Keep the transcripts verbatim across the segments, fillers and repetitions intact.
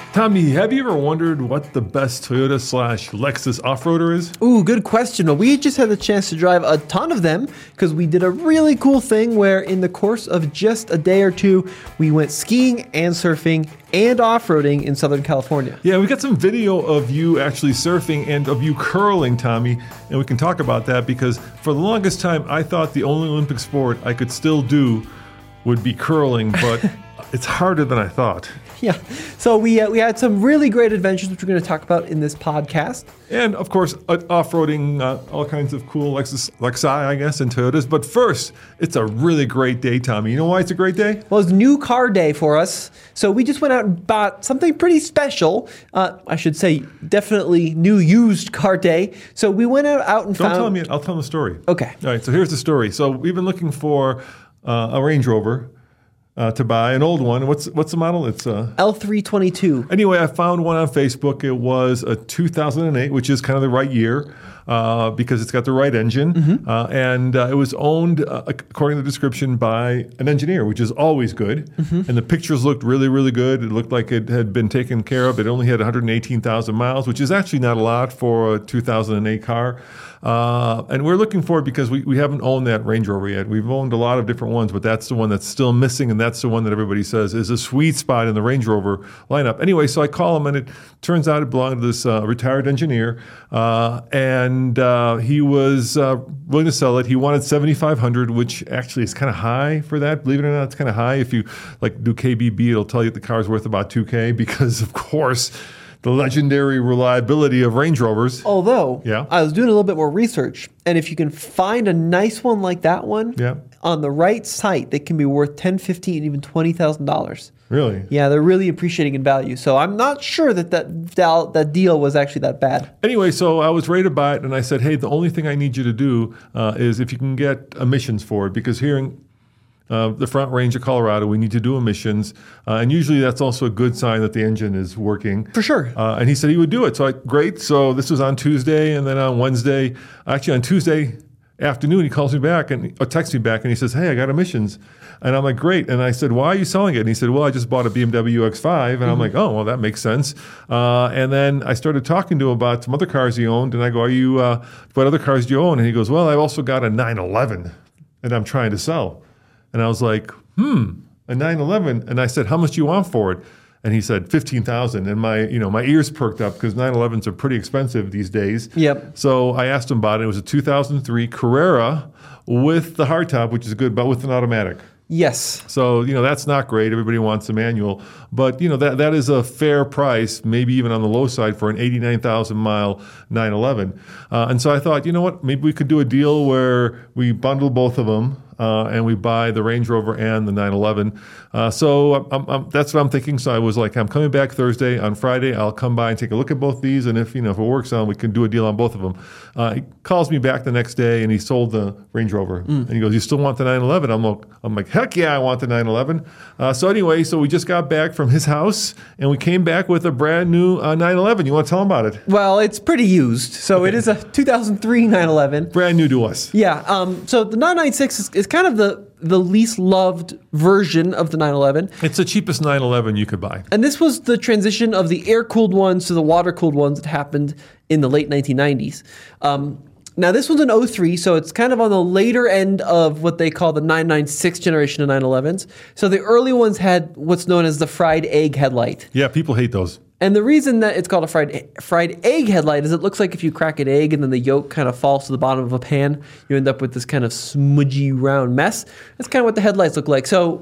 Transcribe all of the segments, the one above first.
Tommy, have you ever wondered what the best Toyota slash Lexus off-roader is? Ooh, good question. Well, we just had the chance to drive a ton of them because we did a really cool thing where in the course of just a day or two, we went skiing and surfing and off-roading in Southern California. Yeah, we got some video of you actually surfing and of you curling, Tommy, and we can talk about that because for the longest time, I thought the only Olympic sport I could still do would be curling, but it's harder than I thought. Yeah, so we uh, we had some really great adventures, which we're going to talk about in this podcast. And, of course, uh, off-roading, uh, all kinds of cool Lexus, Lexi, I guess, and Toyotas. But first, it's a really great day, Tommy. You know why it's a great day? Well, it's new car day for us. So we just went out and bought something pretty special. Uh, I should say definitely new used car day. So we went out, out and Don't found... tell me. I'll tell them the story. Okay. All right, so here's the story. So we've been looking for uh, a Range Rover uh, to buy, an old one. What's what's the model? It's uh, L three twenty-two. Anyway, I found one on Facebook. It was a two thousand eight, which is kind of the right year uh, because it's got the right engine. Mm-hmm. uh, and uh, it was owned, uh, according to the description, by an engineer, which is always good. Mm-hmm. And the pictures looked really, really good. It looked like it had been taken care of. It only had one hundred eighteen thousand miles, which is actually not a lot for a two thousand eight car. Uh, and we're looking for it because we, we haven't owned that Range Rover yet. We've owned a lot of different ones, but that's the one that's still missing, and that's the one that everybody says is a sweet spot in the Range Rover lineup. Anyway, so I call him, and it turns out it belonged to this uh, retired engineer, uh, and uh, he was uh, willing to sell it. He wanted seventy-five hundred dollars, which actually is kind of high for that. Believe it or not, it's kind of high. If you like do K B B, it'll tell you the car's worth about two K because, of course, the legendary reliability of Range Rovers. Although, yeah. I was doing a little bit more research, and if you can find a nice one like that one yeah. on the right site, they can be worth ten thousand dollars, fifteen thousand dollars, even twenty thousand dollars. Really? Yeah, they're really appreciating in value. So I'm not sure that that, that that deal was actually that bad. Anyway, so I was ready to buy it, and I said, hey, the only thing I need you to do uh, is if you can get emissions for it, because here in Uh, the Front Range of Colorado, we need to do emissions, uh, and usually that's also a good sign that the engine is working. For sure. Uh, and he said he would do it. So I, great. So this was on Tuesday, and then on Wednesday, actually on Tuesday afternoon, he calls me back and or texts me back, and he says, "Hey, I got emissions," and I'm like, "Great." And I said, "Why are you selling it?" And he said, "Well, I just bought a B M W X five," and mm-hmm. I'm like, "Oh, well, that makes sense." Uh, and then I started talking to him about some other cars he owned, and I go, "Are you? Uh, what other cars do you own?" And he goes, "Well, I've also got a nine eleven, and I'm trying to sell." And I was like, hmm, a nine eleven. And I said, how much do you want for it? And he said, fifteen thousand dollars. And my, you know, my ears perked up because nine elevens are pretty expensive these days. Yep. So I asked him about it. It was a two thousand three Carrera with the hardtop, which is good, but with an automatic. Yes. So, you know, that's not great. Everybody wants a manual. But, you know, that that is a fair price, maybe even on the low side for an eighty-nine thousand mile nine eleven. Uh, and so I thought, you know what, maybe we could do a deal where we bundle both of them. Uh, and we buy the Range Rover and the nine eleven. Uh, so I'm, I'm, that's what I'm thinking. So I was like, I'm coming back Thursday. On Friday, I'll come by and take a look at both these. And if you know if it works out, we can do a deal on both of them. Uh, he calls me back the next day, and he sold the Range Rover. Mm. And he goes, "You still want the nine eleven?" I'm like, I'm like, heck yeah, I want the nine eleven. Uh, so anyway, so we just got back from his house, and we came back with a brand new uh, nine eleven. You want to tell him about it? Well, it's pretty used. So okay. It is a two thousand three nine eleven. Brand new to us. Yeah. Um, so the nine ninety-six is, is kind of the the least loved version of the nine eleven. It's the cheapest nine eleven you could buy. And this was the transition of the air-cooled ones to the water-cooled ones that happened in the late nineteen nineties. Um, now, this one's an oh three, so it's kind of on the later end of what they call the nine ninety-six generation of nine elevens. So the early ones had what's known as the fried egg headlight. Yeah, people hate those. And the reason that it's called a fried fried egg headlight is it looks like if you crack an egg and then the yolk kind of falls to the bottom of a pan, you end up with this kind of smudgy round mess. That's kind of what the headlights look like. So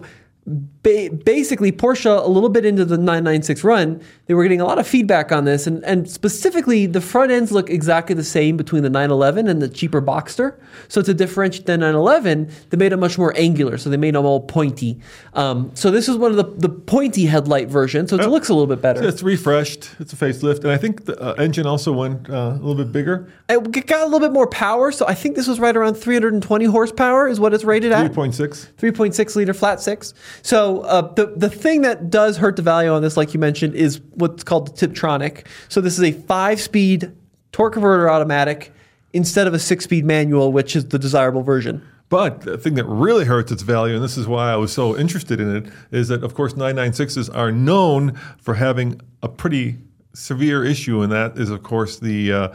ba- basically, Porsche, a little bit into the nine ninety-six run, they were getting a lot of feedback on this. And, and specifically, the front ends look exactly the same between the nine eleven and the cheaper Boxster. So to differentiate the nine eleven, they made it much more angular. So they made them all pointy. Um, so this is one of the, the pointy headlight versions. So it oh, looks a little bit better. It's refreshed. It's a facelift. And I think the uh, engine also went uh, a little bit bigger. It got a little bit more power. So I think this was right around three hundred twenty horsepower is what it's rated at. three point six. three point six liter flat six. So uh, the, the thing that does hurt the value on this, like you mentioned, is what's called the Tiptronic. So this is a five-speed torque converter automatic instead of a six-speed manual, which is the desirable version. But the thing that really hurts its value, and this is why I was so interested in it, is that, of course, nine ninety-sixes are known for having a pretty severe issue, and that is, of course, the, uh,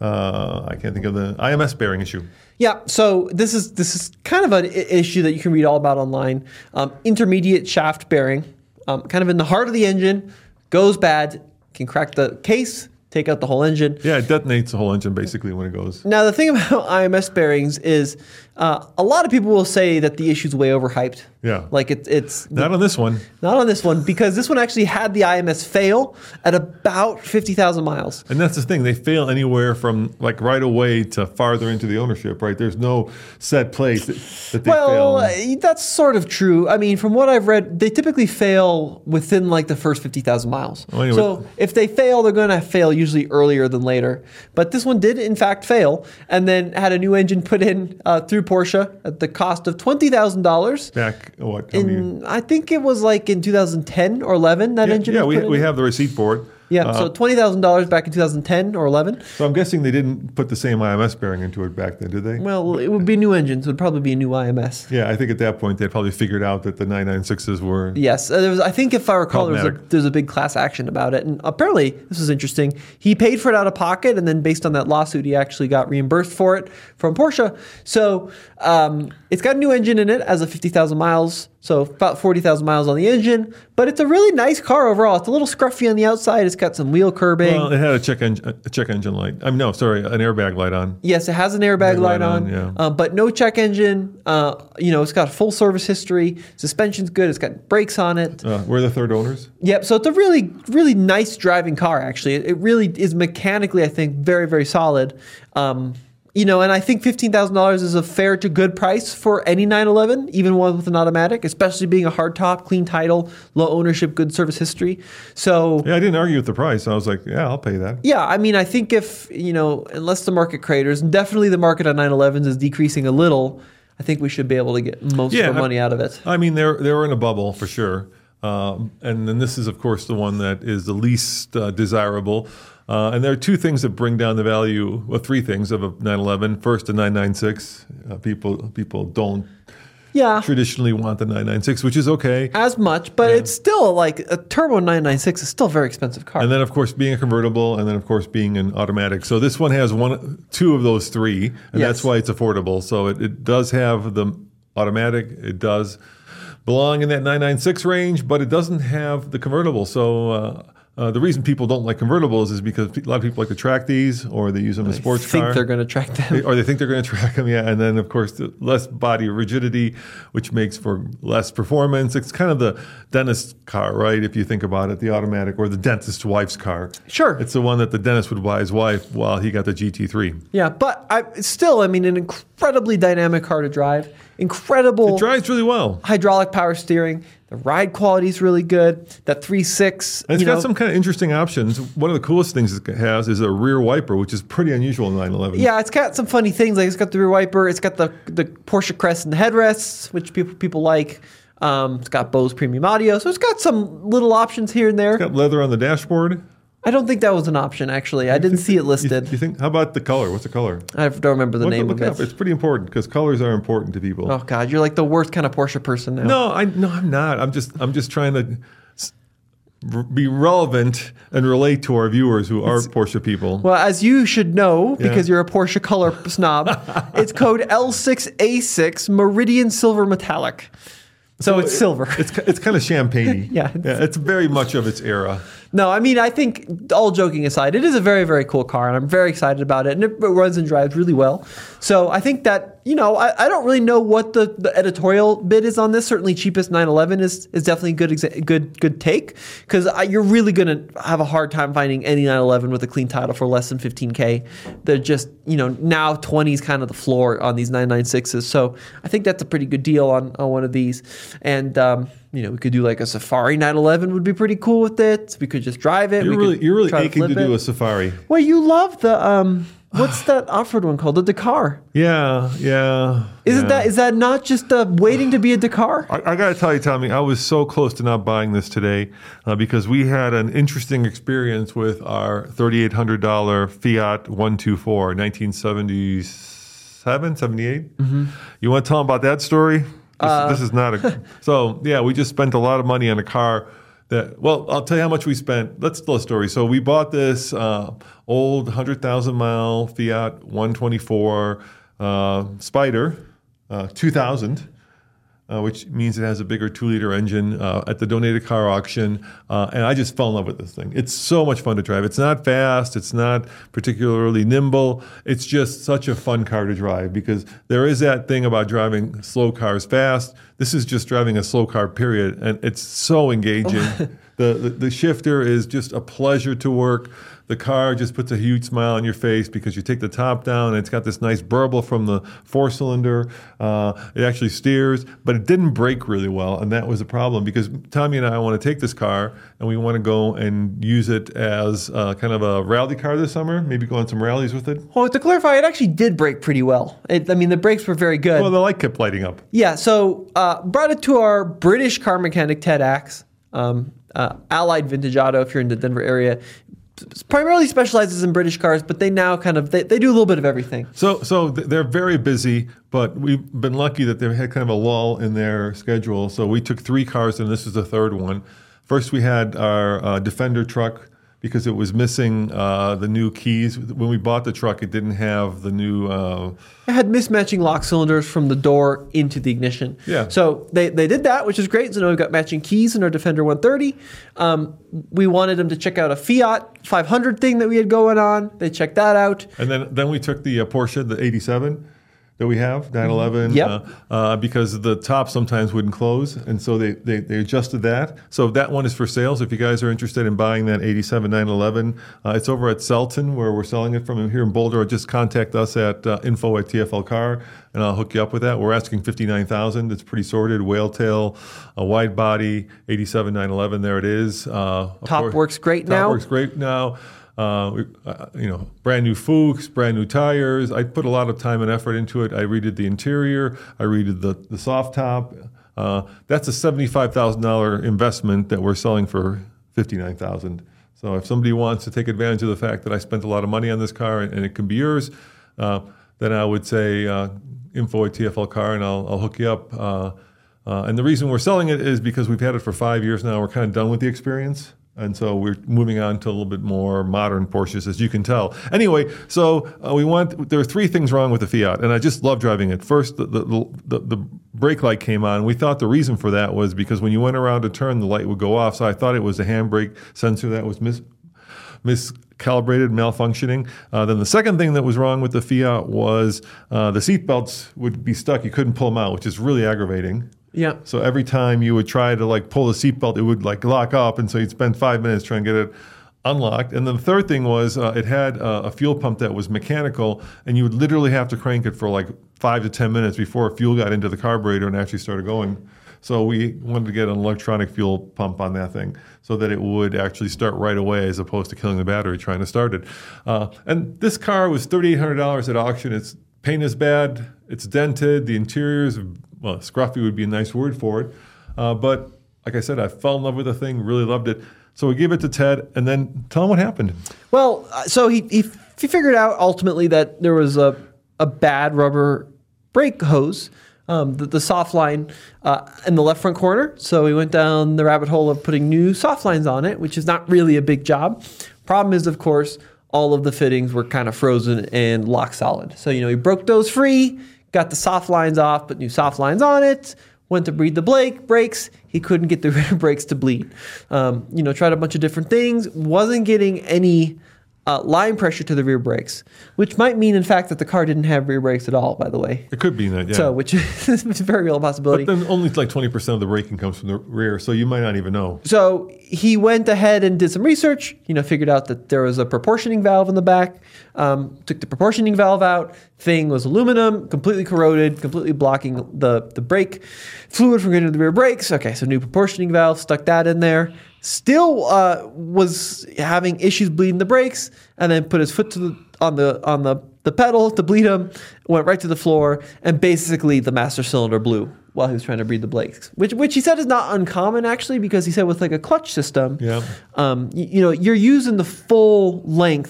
uh, I can't think of the I M S bearing issue. Yeah, so this is this is kind of an i- issue that you can read all about online. Um, intermediate shaft bearing, um, kind of in the heart of the engine, goes bad, can crack the case, take out the whole engine. Yeah, it detonates the whole engine basically when it goes. Now, the thing about I M S bearings is uh, a lot of people will say that the issue's way overhyped. Yeah. Like it, it's Not on this one. not on this one, because this one actually had the I M S fail at about fifty thousand miles. And that's the thing. They fail anywhere from like right away to farther into the ownership, right? There's no set place that, that they Well, fail. uh, that's sort of true. I mean, from what I've read, they typically fail within like the first fifty thousand miles. Well, anyway. So if they fail, they're going to fail usually earlier than later. But this one did, in fact, fail, and then had a new engine put in uh, through Porsche at the cost of twenty thousand dollars. Back, what? how many- In, I think it was like in two thousand ten or eleven that yeah, engine yeah was we, put in. we have the receipt for it. Yeah, Uh, so twenty thousand dollars back in two thousand ten or eleven. so I'm guessing they didn't put the same I M S bearing into it back then, did they? Well, it would be new engines. It would probably be a new I M S. Yeah, I think at that point they'd probably figured out that the nine ninety-sixes were. Yes, uh, there was. I think if I recall, there was, a, Problematic. there was a big class action about it, and apparently this was interesting. He paid for it out of pocket, and then based on that lawsuit, he actually got reimbursed for it from Porsche. So um, it's got a new engine in it as of fifty thousand miles, so about forty thousand miles on the engine. But it's a really nice car overall. It's a little scruffy on the outside. It's got some wheel curbing. Well, it had a check engine, a check engine light. I mean, no, sorry, an airbag light on. Yes, it has an airbag light light on, on, yeah. uh, but no check engine. Uh, you know, it's got a full service history. Suspension's good. It's got brakes on it. Uh, we're the third owners. Yep. So it's a really, really nice driving car. Actually, it, it really is mechanically, I think, very, very solid. Um, you know, and I think fifteen thousand dollars is a fair to good price for any nine eleven, even one with an automatic, especially being a hardtop, clean title, low ownership, good service history. So. Yeah, I didn't argue with the price. I was like, yeah, I'll pay that. Yeah, I mean, I think if, you know, unless the market craters, and definitely the market on nine elevens is decreasing a little, I think we should be able to get most Yeah, of our money out of it. I mean, they're they were in a bubble for sure. Um, and then this is, of course, the one that is the least uh, desirable. Uh, and there are two things that bring down the value, well, three things of a nine eleven. First, the nine ninety-six. Uh, people people don't Yeah, traditionally want the nine ninety-six, which is okay. as much, but it's still like a turbo nine ninety-six is still a very expensive car. And then, of course, being a convertible, and then, of course, being an automatic. So this one has one, two of those three, and Yes. that's why it's affordable. So it, it does have the automatic. It does belong in that nine ninety-six range, but it doesn't have the convertible. So uh, uh, the reason people don't like convertibles is because a lot of people like to track these, or they use them in a sports think car. they're going to track them. Or they think they're going to track them, yeah. And then, of course, the less body rigidity, which makes for less performance. It's kind of the dentist car, right? If you think about it, the automatic, or the dentist's wife's car. Sure. It's the one that the dentist would buy his wife while he got the G T three. Yeah, but I still, I mean, an incredibly dynamic car to drive. Incredible It drives really well. hydraulic power steering. The ride quality is really good. That three six. And it's you got know, some kind of interesting options. One of the coolest things it has is a rear wiper, which is pretty unusual in nine eleven. Yeah, it's got some funny things. Like it's got the rear wiper. It's got the the Porsche crest and the headrests, which people people like. Um, it's got Bose premium audio, so it's got some little options here and there. It's got leather on the dashboard. I don't think that was an option actually. I didn't see it You, listed. you think? How about the color? What's the color? I don't remember the Look, name look of it up. it. It's pretty important because colors are important to people. Oh God, you're like the worst kind of Porsche person now. No, I no, I'm not. I'm just I'm just trying to s- r- be relevant and relate to our viewers who are Porsche people. Well, as you should know, because Yeah. you're a Porsche color snob, it's code L six A six Meridian Silver Metallic. So, it's silver. It's it's kind of champagne-y. Yeah, it's- yeah, it's very much of its era. No, I mean, I think all joking aside, it is a very, very cool car, and I'm very excited about it, and it runs and drives really well. So I think that, you know, I, I don't really know what the, the editorial bid is on this. Certainly cheapest nine eleven is, is definitely a good, exa- good, good take, because you're really going to have a hard time finding any nine eleven with a clean title for less than fifteen K. They're just, you know, now twenty is kind of the floor on these nine ninety-sixes. So I think that's a pretty good deal on, on one of these. And, um, you know, we could do like a Safari nine eleven would be pretty cool with it. We could just drive it. You're we really could you're really try aching to, flip do it. a safari. Well, you love the um, what's that off-road one called? The Dakar. Yeah, yeah. Isn't yeah. that is that not just uh, waiting to be a Dakar? I, I got to tell you, Tommy, I was so close to not buying this today uh, because we had an interesting experience with our thirty-eight hundred dollars Fiat one twenty-four, nineteen seventy-six seventy-seven, seventy-eight. Mm-hmm. You want to tell them about that story? This, uh, this is not a... So, yeah, we just spent a lot of money on a car that... Well, I'll tell you how much we spent. Let's tell a story. So we bought this uh, old one hundred thousand mile Fiat one twenty-four uh, Spider, uh, two thousand. Uh, which means it has a bigger two-liter engine uh, at the donated car auction. Uh, and I just fell in love with this thing. It's so much fun to drive. It's not fast. It's not particularly nimble. It's just such a fun car to drive because there is that thing about driving slow cars fast. This is just driving a slow car, period. And it's so engaging. the, the, the shifter is just a pleasure to work. The car just puts a huge smile on your face because you take the top down and it's got this nice burble from the four-cylinder. Uh, it actually steers, but it didn't brake really well, and that was a problem because Tommy and I want to take this car and we want to go and use it as uh, kind of a rally car this summer, maybe go on some rallies with it. Well, to clarify, it actually did brake pretty well. It, I mean, the brakes were very good. Well, the light kept lighting up. Yeah, so uh, brought it to our British car mechanic, Ted Axe, um, uh, Allied Vintage Auto, if you're in the Denver area. Primarily specializes in British cars, but they now kind of they, they do a little bit of everything. So so they're very busy, but we've been lucky that they had kind of a lull in their schedule. So we took three cars, and this is the third one. First, we had our uh, Defender truck because it was missing uh, the new keys. When we bought the truck, it didn't have the new... Uh, it had mismatching lock cylinders from the door into the ignition. Yeah. So they, they did that, which is great. So now we've got matching keys in our Defender one thirty. Um, we wanted them to check out a Fiat five hundred thing that we had going on. They checked that out. And then, then we took the uh, Porsche, the eighty-seven. That we have, nine eleven, yep. uh, uh, because the top sometimes wouldn't close, and so they, they, they adjusted that. So that one is for sale. So if you guys are interested in buying that eighty-seven nine eleven, uh, it's over at Selton, where we're selling it from here in Boulder. Or just contact us at uh, info at T F L Car, and I'll hook you up with that. We're asking fifty-nine thousand dollars. It's pretty sorted, whale tail, a wide body, eighty-seven nine eleven. There it is. Uh, top course, works great top now. Top works great now. Uh, we, uh, you know, brand new Fuchs, brand new tires. I put a lot of time and effort into it. I redid the interior. I redid the, the soft top. Uh, that's a seventy-five thousand dollars investment that we're selling for fifty-nine thousand dollars. So if somebody wants to take advantage of the fact that I spent a lot of money on this car and, and it can be yours, uh, then I would say uh, info at T F L Car, and I'll, I'll hook you up. Uh, uh, and the reason we're selling it is because we've had it for five years now. We're kind of done with the experience. And so we're moving on to a little bit more modern Porsches, as you can tell. Anyway, so uh, we want. There are three things wrong with the Fiat, and I just love driving it. First, the the, the the brake light came on. We thought the reason for that was because when you went around to turn, the light would go off. So I thought it was a handbrake sensor that was mis miscalibrated, malfunctioning. Uh, then the second thing that was wrong with the Fiat was uh, the seat belts would be stuck. You couldn't pull them out, which is really aggravating. Yeah. So every time you would try to like pull the seatbelt, it would like lock up, and so you'd spend five minutes trying to get it unlocked. And then the third thing was uh, it had uh, a fuel pump that was mechanical, and you would literally have to crank it for like five to ten minutes before fuel got into the carburetor and actually started going. So we wanted to get an electronic fuel pump on that thing so that it would actually start right away as opposed to killing the battery trying to start it. Uh, and this car was thirty-eight hundred dollars at auction. Its paint is bad. It's dented. The interior's well, scruffy would be a nice word for it. Uh, but like I said, I fell in love with the thing, really loved it. So we gave it to Ted, and then tell him what happened. Well, uh, so he, he he figured out ultimately that there was a, a bad rubber brake hose, um, the, the soft line uh, in the left front corner. So we went down the rabbit hole of putting new soft lines on it, which is not really a big job. Problem is, of course, all of the fittings were kind of frozen and lock solid. So, you know, he broke those free, got the soft lines off, put new soft lines on it, went to breathe the brake, brakes. He couldn't get the rear brakes to bleed. Um, you know, tried a bunch of different things, wasn't getting any uh, line pressure to the rear brakes, which might mean, in fact, that the car didn't have rear brakes at all, by the way. It could be that, yeah. So, which is a very real possibility. But then only like twenty percent of the braking comes from the rear, so you might not even know. So he went ahead and did some research, you know, figured out that there was a proportioning valve in the back, um, took the proportioning valve out, thing was aluminum, completely corroded, completely blocking the, the brake fluid from getting to the rear brakes. Okay, so new proportioning valve, stuck that in there. Still uh, was having issues bleeding the brakes, and then put his foot to the, on the on the, the pedal to bleed him, went right to the floor, and basically the master cylinder blew while he was trying to breathe the brakes, which which he said is not uncommon actually, because he said with like a clutch system, yeah. um, you, you know, you're using the full length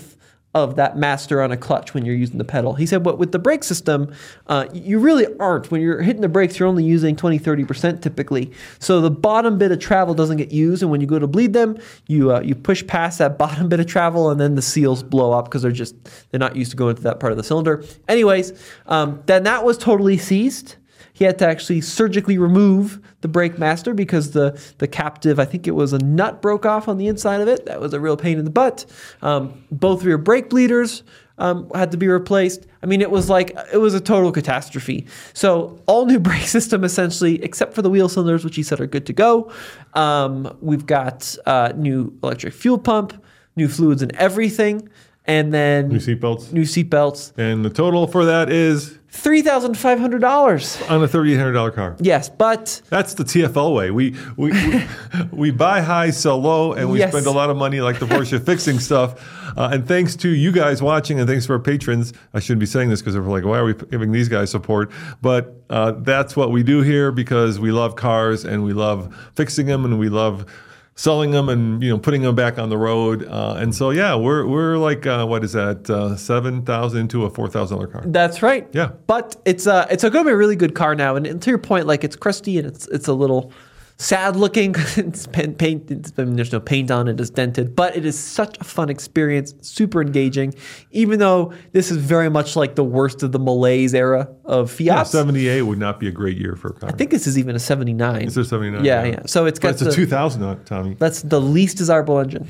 of that master on a clutch when you're using the pedal. He said, but with the brake system, uh, you really aren't. When you're hitting the brakes, you're only using twenty, thirty percent typically. So the bottom bit of travel doesn't get used, and when you go to bleed them, you uh, you push past that bottom bit of travel, and then the seals blow up because they're just, they're not used to going to that part of the cylinder. Anyways, um, then that was totally seized. He had to actually surgically remove the brake master because the, the captive, I think it was a nut broke off on the inside of it. That was a real pain in the butt. Um, both rear brake bleeders um, had to be replaced. I mean, it was like, it was a total catastrophe. So all new brake system essentially, except for the wheel cylinders, which he said are good to go. Um, we've got uh, new electric fuel pump, new fluids and everything. And then New seatbelts. New seatbelts. And the total for that is three thousand five hundred dollars on a thirty-eight hundred dollars car. Yes, but That's the T F L way. We we we, we buy high, sell low, and we Yes. spend a lot of money like the Porsche fixing stuff. Uh, and thanks to you guys watching, and thanks to our patrons. I shouldn't be saying this because they're like, why are we giving these guys support? But uh, that's what we do here because we love cars and we love fixing them and we love selling them and you know putting them back on the road. Uh, and so yeah, we're we're like uh, what is that? Uh, Seven thousand to a four thousand dollar car. that's right. Yeah. But it's uh it's going to be a really good car now. And, and to your point, like it's crusty and it's it's a little sad looking. it's paint, paint it's been, there's no paint on it. It's dented, but it is such a fun experience. Super engaging. Even though this is very much like the worst of the malaise era of Fiat. Yeah, seventy-eight would not be a great year for a car. I think this is even a seventy-nine. Is there seventy-nine? Yeah, yeah. So it's But got it's a the, two thousand, Tommy. that's the least desirable engine.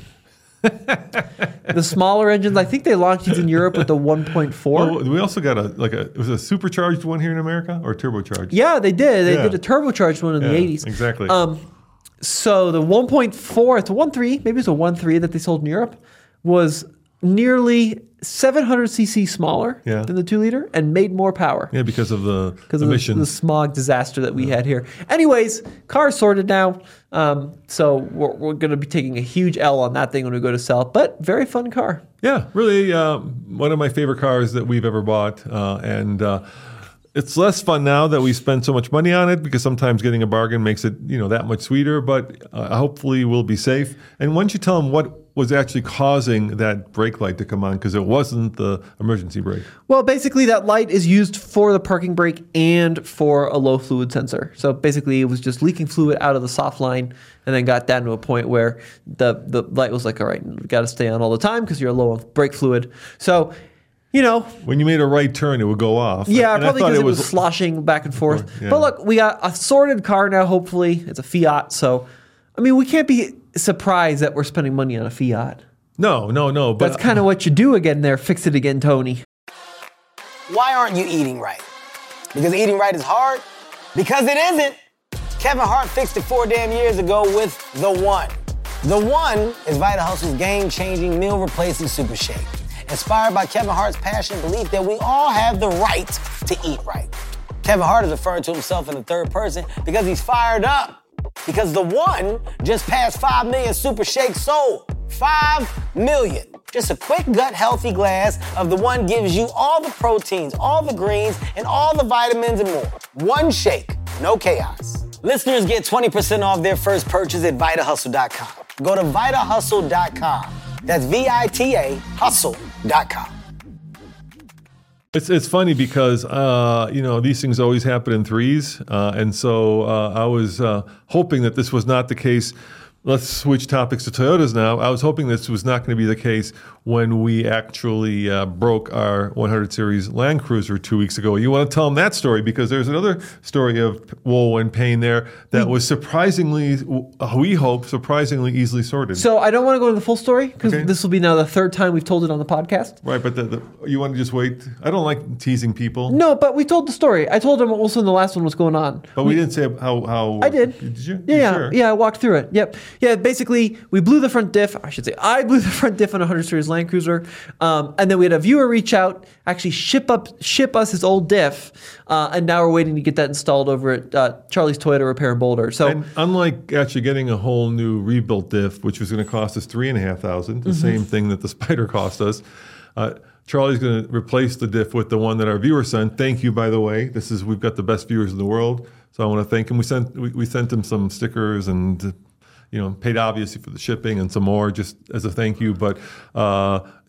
The smaller engines, I think they launched these in Europe with the one point four. Well, we also got a like a it was a supercharged one here in America or turbocharged. Yeah, they did. They Yeah. did a turbocharged one in Yeah, the eighties. exactly. Um, so the one point four, it's a one point three, maybe it's a one point three that they sold in Europe, was nearly seven hundred c c smaller Yeah. than the two liter and made more power. Yeah, because of the Because of the, emissions. the smog disaster that we had here. Anyways, car's sorted now. Um, so we're, we're going to be taking a huge L on that thing when we go to sell, but very fun car. Yeah, really um, one of my favorite cars that we've ever bought. Uh, and uh, it's less fun now that we spend so much money on it because sometimes getting a bargain makes it you know that much sweeter, but uh, hopefully we'll be safe. And why don't you tell them what was actually causing that brake light to come on because it wasn't the emergency brake. Well, basically that light is used for the parking brake and for a low fluid sensor. So basically it was just leaking fluid out of the soft line and then got down to a point where the, the light was like, all right, we got to stay on all the time because you're low on brake fluid. So, you know. When you made a right turn, it would go off. Yeah, and probably I thought because it was sloshing back and forth. Yeah. But look, we got a sorted car now, hopefully. It's a Fiat. So, I mean, we can't be surprised that we're spending money on a Fiat. No, no, no. But That's kind of what you do again there. Fix it again, Tony. Why aren't you eating right? Because eating right is hard? Because it isn't. Kevin Hart fixed it four damn years ago with The One. The One is Vita Hustle's game-changing, meal-replacing super shake. Inspired by Kevin Hart's passion and belief that we all have the right to eat right. Kevin Hart is referring to himself in the third person because he's fired up. Because The One just passed five million super shakes sold. five million. Just a quick gut healthy glass of The One gives you all the proteins, all the greens, and all the vitamins and more. One shake, no chaos. Listeners get twenty percent off their first purchase at Vita Hustle dot com. Go to Vita Hustle dot com. That's V I T A Hustle dot com. It's it's funny because uh, you know these things always happen in threes, uh, and so uh, I was uh, hoping that this was not the case. Let's switch topics to Toyotas now. I was hoping this was not going to be the case when we actually uh, broke our one hundred series Land Cruiser two weeks ago. You want to tell them that story because there's another story of woe and pain there that was surprisingly, we hope, surprisingly easily sorted. So I don't want to go into the full story because Okay. this will be now the third time we've told it on the podcast. Right, but the, the, you want to just wait? I don't like teasing people. No, but we told the story. I told them also in the last one what's going on. But we didn't say how... how I did. Did you? Yeah, You yeah, sure? yeah. I walked through it. Yep. Yeah. Basically, we blew the front diff. I should say, I blew the front diff on a one hundred series Land Cruiser, um, and then we had a viewer reach out, actually ship up, ship us his old diff, uh, and now we're waiting to get that installed over at uh, Charlie's Toyota Repair in Boulder. So, And unlike actually getting a whole new rebuilt diff, which was going to cost us three and a half thousand, the Mm-hmm. same thing that the Spider cost us, uh, Charlie's going to replace the diff with the one that our viewer sent. Thank you, by the way. This is we've got the best viewers in the world, so I want to thank him. We sent we, we sent him some stickers and. You know, paid obviously for the shipping and some more just as a thank you. But uh,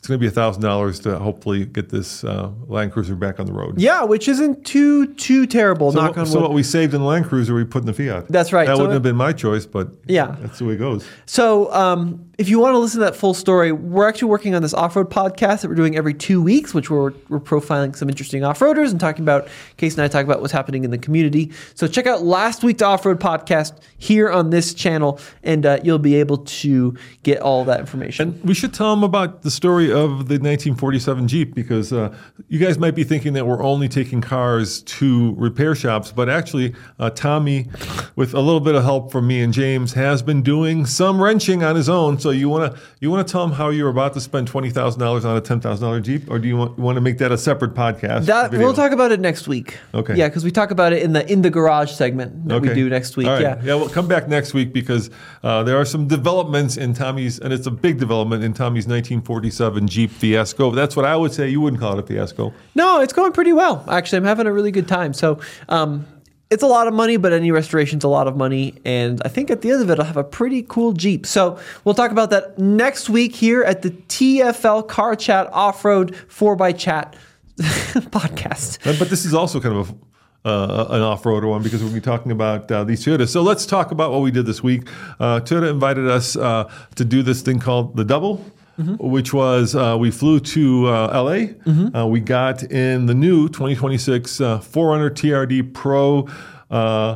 it's going to be a thousand dollars to hopefully get this uh, Land Cruiser back on the road. Yeah, which isn't too too terrible. So, knock on so wood. what we saved in the Land Cruiser, we put in the Fiat. That's right. That So wouldn't it- have been my choice, but Yeah. that's the way it goes. So, um, if you want to listen to that full story, we're actually working on this off-road podcast that we're doing every two weeks, which we're, we're profiling some interesting off-roaders and talking about, Case and I talk about what's happening in the community. So check out last week's off-road podcast here on this channel, and uh, you'll be able to get all that information. And we should tell them about the story of the nineteen forty-seven Jeep, because uh, you guys might be thinking that we're only taking cars to repair shops, but actually uh, Tommy, with a little bit of help from me and James, has been doing some wrenching on his own. So you want to you want to tell them how you're about to spend twenty thousand dollars on a ten thousand dollars Jeep, or do you want, you want to make that a separate podcast? That video? we'll talk about it next week. Okay. Yeah, because we talk about it in the in the garage segment that we Okay. do next week. All right. Yeah. Yeah, we'll come back next week because uh, there are some developments in Tommy's, and it's a big development in Tommy's nineteen forty-seven Jeep Fiasco. That's what I would say. You wouldn't call it a fiasco. No, it's going pretty well. Actually, I'm having a really good time. So, um, it's a lot of money, but any restoration's a lot of money. And I think at the end of it, I'll have a pretty cool Jeep. So we'll talk about that next week here at the T F L Car Chat Off-Road four by Chat podcast. Uh, But this is also kind of a, uh, an off-roader one because we'll be talking about uh, these Toyotas. So let's talk about what we did this week. Uh, Toyota invited us uh, to do this thing called the Double. Mm-hmm. Which was uh, we flew to uh, L A. Mm-hmm. Uh, we got in the new twenty twenty-six uh, four runner T R D Pro uh,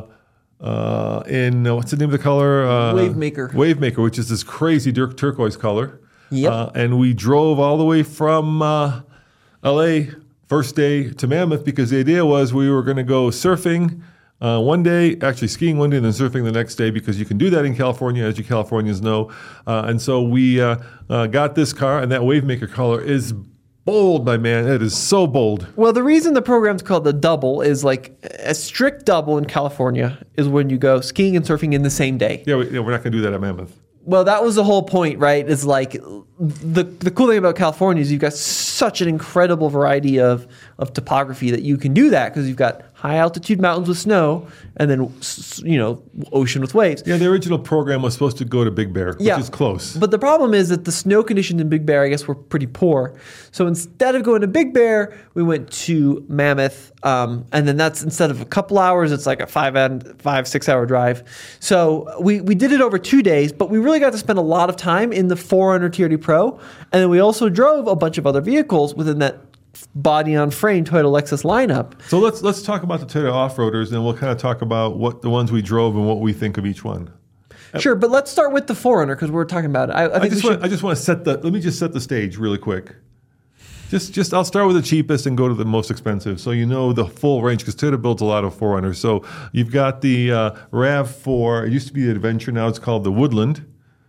uh, in uh, what's the name of the color? Uh, Wavemaker. Wavemaker, which is this crazy tur- turquoise color. Yep. Uh, and we drove all the way from uh, L A first day to Mammoth because the idea was we were going to go surfing. Uh, one day, actually skiing one day and then surfing the next day because you can do that in California, as you Californians know. Uh, and so we uh, uh, got this car, and that Wavemaker color is bold, my man. It is so bold. Well, the reason the program's called the Double is like a strict double in California is when you go skiing and surfing in the same day. Yeah, we, yeah we're not going to do that at Mammoth. Well, that was the whole point, right? Is like the the cool thing about California is you've got such an incredible variety of of topography that you can do that because you've got high altitude mountains with snow and then s- you know ocean with waves. Yeah, the original program was supposed to go to Big Bear, Yeah. which is close. But the problem is that the snow conditions in Big Bear, I guess, were pretty poor. So instead of going to Big Bear, we went to Mammoth, um, and then that's instead of a couple hours, it's like a five and five six hour drive. So we we did it over two days, but we really got to spend a lot of time in the four runner T R D Pro, and then we also drove a bunch of other vehicles within that body on frame Toyota Lexus lineup. So let's let's talk about the Toyota off-roaders, and we'll kind of talk about what the ones we drove and what we think of each one. Sure, but let's start with the four runner because we're talking about it. I, I think I just we want should. I just want to set the let me just set the stage really quick. Just just I'll start with the cheapest and go to the most expensive, so you know the full range because Toyota builds a lot of four runners. So you've got the uh, RAV four. It used to be the Adventure, now it's called the Woodland.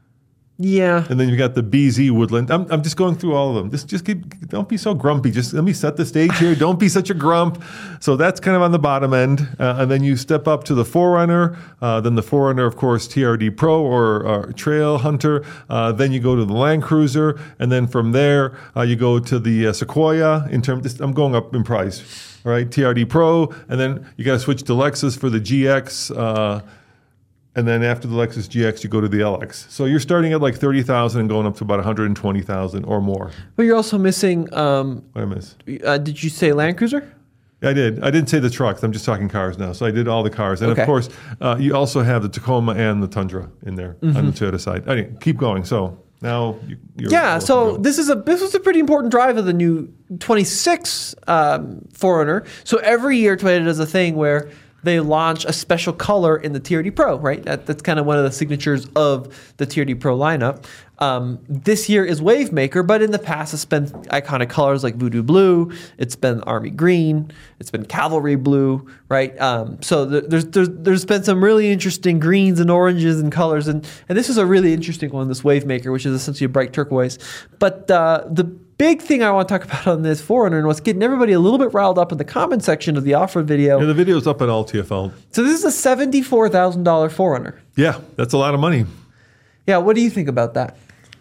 Yeah. And then you've got the B Z Woodland. I'm, I'm just going through all of them. Just just keep, don't be so grumpy. Just let me set the stage here. Don't be such a grump. So that's kind of on the bottom end. Uh, and then you step up to the four runner. Uh, then the four runner, of course, T R D Pro or, or Trail Hunter. Uh, then you go to the Land Cruiser. And then from there, uh, you go to the uh, Sequoia. In terms, I'm going up in price. All right, T R D Pro. And then you got to switch to Lexus for the G X. Uh, And then after the Lexus G X, you go to the L X. So you're starting at like thirty thousand and going up to about one hundred twenty thousand or more. But you're also missing. Um, What did I miss? uh, did you say Land Cruiser? I did. I didn't say the trucks. I'm just talking cars now. So I did all the cars. And Okay. of course, uh, you also have the Tacoma and the Tundra in there on the Toyota side. Anyway, keep going. So now you, you're Yeah. welcome So to go. this is a this was a pretty important drive of the new twenty-six um, four runner. So every year Toyota does a thing where they launch a special color in the T R D Pro, right? That, that's kind of one of the signatures of the T R D Pro lineup. Um, this year is Wavemaker, but in the past it's been iconic colors like Voodoo Blue, it's been Army Green, it's been Cavalry Blue, right? Um, so th- there's, there's there's been some really interesting greens and oranges and colors, and, and this is a really interesting one, this Wavemaker, which is essentially a bright turquoise. But uh, the big thing I want to talk about on this four runner and what's getting everybody a little bit riled up in the comment section of the off-road video. Yeah, the video's up at all T F L. So this is a seventy-four thousand dollars four runner. Yeah, that's a lot of money. Yeah, what do you think about that?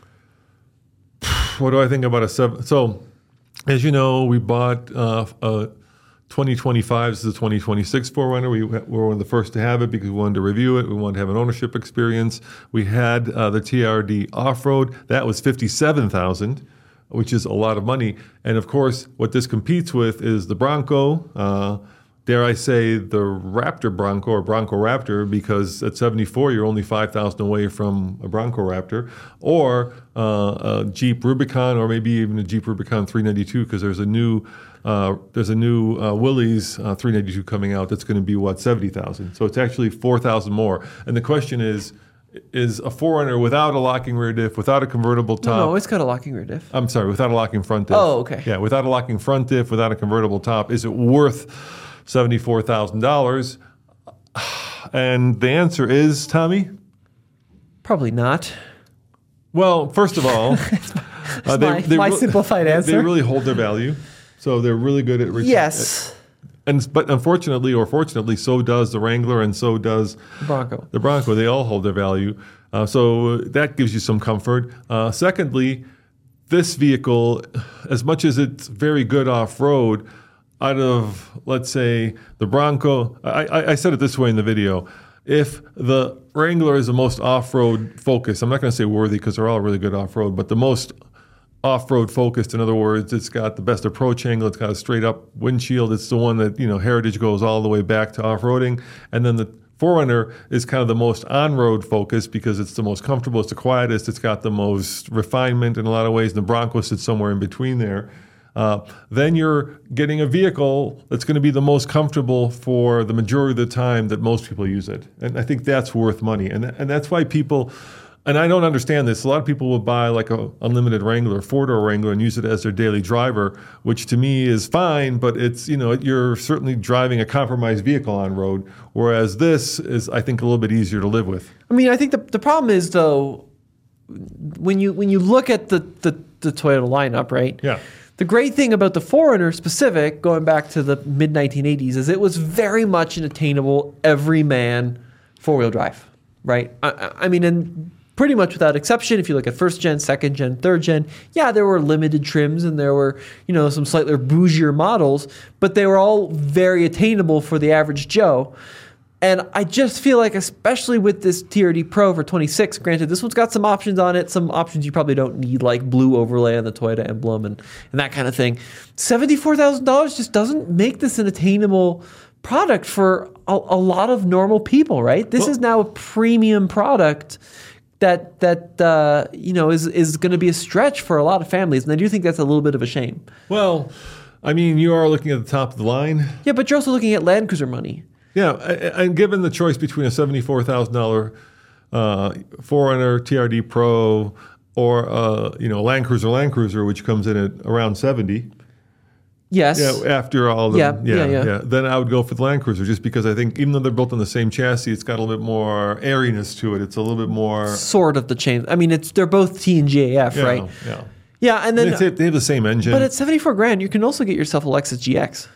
What do I think about a seven? So, as you know, we bought uh, a twenty twenty-five. This is a twenty twenty-six four runner. We were one of the first to have it because we wanted to review it. We wanted to have an ownership experience. We had uh, the T R D off-road. That was fifty-seven thousand dollars. which is a lot of money. And of course, what this competes with is the Bronco. Uh, dare I say the Raptor Bronco or Bronco Raptor, because at seventy-four you're only five thousand away from a Bronco Raptor, or uh, a Jeep Rubicon, or maybe even a Jeep Rubicon three ninety-two, because there's a new uh, there's a new uh, Willys uh, three ninety-two coming out that's going to be what seventy thousand. So it's actually four thousand more. And the question is, is a four runner without a locking rear diff, without a convertible top? No, no, it's got a locking rear diff. I'm sorry, without a locking front diff. Oh, okay. Yeah, without a locking front diff, without a convertible top, is it worth seventy-four thousand dollars? And the answer is, Tommy? Probably not. Well, first of all, uh, they, my, they my re- simplified answer. They really hold their value, so they're really good at reaching. Yes. At, and but unfortunately, or fortunately, so does the Wrangler, and so does the Bronco. The Bronco. They all hold their value, uh, so that gives you some comfort. Uh, secondly, this vehicle, as much as it's very good off-road, out of, let's say, the Bronco, I, I, I said it this way in the video. If the Wrangler is the most off-road focused, I'm not going to say worthy because they're all really good off-road, but the most off-road focused, in other words, it's got the best approach angle, it's got a straight-up windshield, it's the one that, you know, Heritage goes all the way back to off-roading, and then the four runner is kind of the most on-road focused because it's the most comfortable, it's the quietest, it's got the most refinement in a lot of ways, and the Bronco sits somewhere in between there. Uh, then you're getting a vehicle that's going to be the most comfortable for the majority of the time that most people use it. And I think that's worth money. And, and that's why people, and I don't understand this, a lot of people will buy like a unlimited Wrangler, four-door Wrangler, and use it as their daily driver, which to me is fine, but it's, you know, you're certainly driving a compromised vehicle on road, whereas this is, I think, a little bit easier to live with. I mean, I think the, the problem is, though, when you when you look at the, the, the Toyota lineup, right? Yeah. The great thing about the four runner specific, going back to the mid nineteen eighties, is it was very much an attainable, everyman four-wheel drive, right? I, I mean, and pretty much without exception, if you look at first gen, second gen, third gen, yeah, there were limited trims and there were, you know, some slightly bougier models, but they were all very attainable for the average Joe. And I just feel like, especially with this T R D Pro for twenty-six, granted, this one's got some options on it, some options you probably don't need, like blue overlay on the Toyota emblem and, and that kind of thing. seventy-four thousand dollars just doesn't make this an attainable product for a, a lot of normal people, right? This well, is now a premium product that that uh, you know is is going to be a stretch for a lot of families, and I do think that's a little bit of a shame. Well, I mean, you are looking at the top of the line. Yeah, but you're also looking at Land Cruiser money. Yeah, and given the choice between a seventy-four thousand dollars uh, four runner T R D Pro or uh, you know Land Cruiser Land Cruiser, which comes in at around seventy. Yes. Yeah, after all the yeah, yeah, yeah, yeah, yeah. Then I would go for the Land Cruiser, just because I think even though they're built on the same chassis, it's got a little bit more airiness to it. It's a little bit more sort of the chain. I mean, it's they're both T and G A F, yeah, right? Yeah. Yeah, and then they have, they have the same engine. But at seventy-four grand, you can also get yourself a Lexus G X.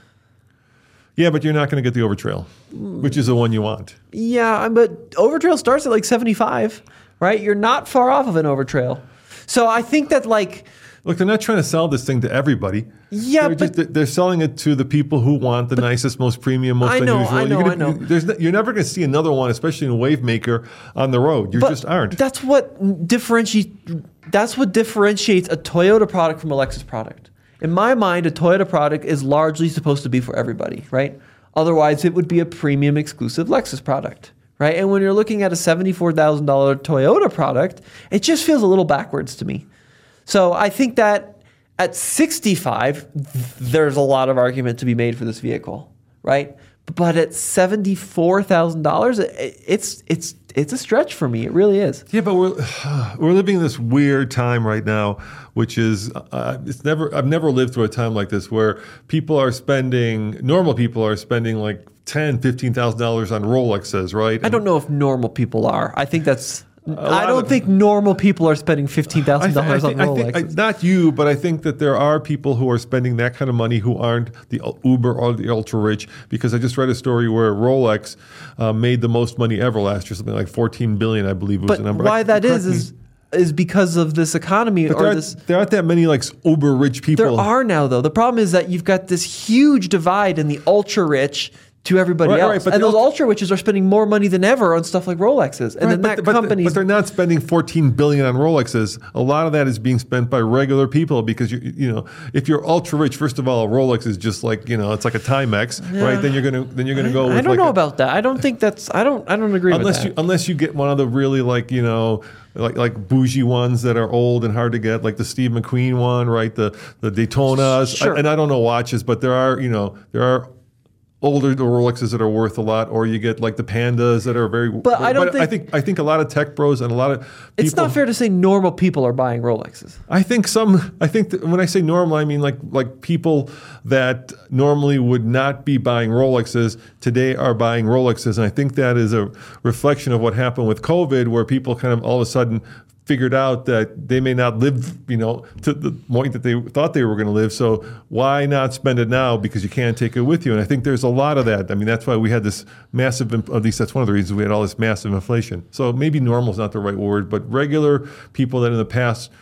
Yeah, but you're not going to get the Overtrail, which is the one you want. Yeah, but Overtrail starts at like seventy-five, right? You're not far off of an Overtrail. So I think that like... Look, they're not trying to sell this thing to everybody. Yeah, they're but... Just, they're selling it to the people who want the nicest, most premium, most I know, unusual. I know, you're gonna, I know. There's no, you're never going to see another one, especially in a Wavemaker, on the road. You but just aren't. That's what differentiates. That's what differentiates a Toyota product from a Lexus product. In my mind, a Toyota product is largely supposed to be for everybody, right? Otherwise, it would be a premium exclusive Lexus product, right? And when you're looking at a seventy-four thousand dollars Toyota product, it just feels a little backwards to me. So I think that at sixty-five, there's a lot of argument to be made for this vehicle, right? But at seventy-four thousand dollars, it's it's it's a stretch for me. It really is. Yeah, but we're we're living in this weird time right now, which is uh, it's never I've never lived through a time like this where people are spending normal people are spending like ten, fifteen thousand dollars on Rolexes, right? And I don't know if normal people are. I think that's. I don't of, think normal people are spending fifteen thousand dollars on Rolex. I think, not you, but I think that there are people who are spending that kind of money who aren't the uber or the ultra rich. Because I just read a story where Rolex uh, made the most money ever last year, something like fourteen billion, I believe was but the number. Why I, that is is is because of this economy. But or there, this, aren't, there aren't that many like uber rich people. There are now, though. The problem is that you've got this huge divide in the ultra rich to everybody Right, else. right, but and the those ult- ultra witches are spending more money than ever on stuff like Rolexes. And Right, then but, that but, company's but they're not spending fourteen billion dollars on Rolexes. A lot of that is being spent by regular people because you you know if you're ultra rich, first of all, a Rolex is just like you know it's like a Timex, right? Then you're gonna then you're gonna go. With I don't like know a, about that. I don't think that's. I don't. I don't agree unless with you that. unless you get one of the really like you know like like bougie ones that are old and hard to get, like the Steve McQueen one, right? The the Daytonas, Sure. I, and I don't know watches, but there are you know there are. Older Rolexes that are worth a lot, or you get like the Pandas that are very. But I don't I think- think I think a lot of tech bros and a lot of people. It's not fair to say normal people are buying Rolexes. I think some. I think that when I say normal, I mean like like people that normally would not be buying Rolexes today are buying Rolexes, and I think that is a reflection of what happened with COVID, where people kind of all of a sudden figured out that they may not live, you know, to the point that they thought they were going to live. So why not spend it now because you can't take it with you? And I think there's a lot of that. I mean, that's why we had this massive, at least that's one of the reasons we had all this massive inflation. So maybe normal is not the right word, but regular people that in the past,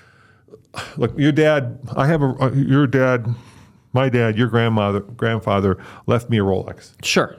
like your dad, I have a, your dad, my dad, your grandmother, grandfather left me a Rolex. Sure.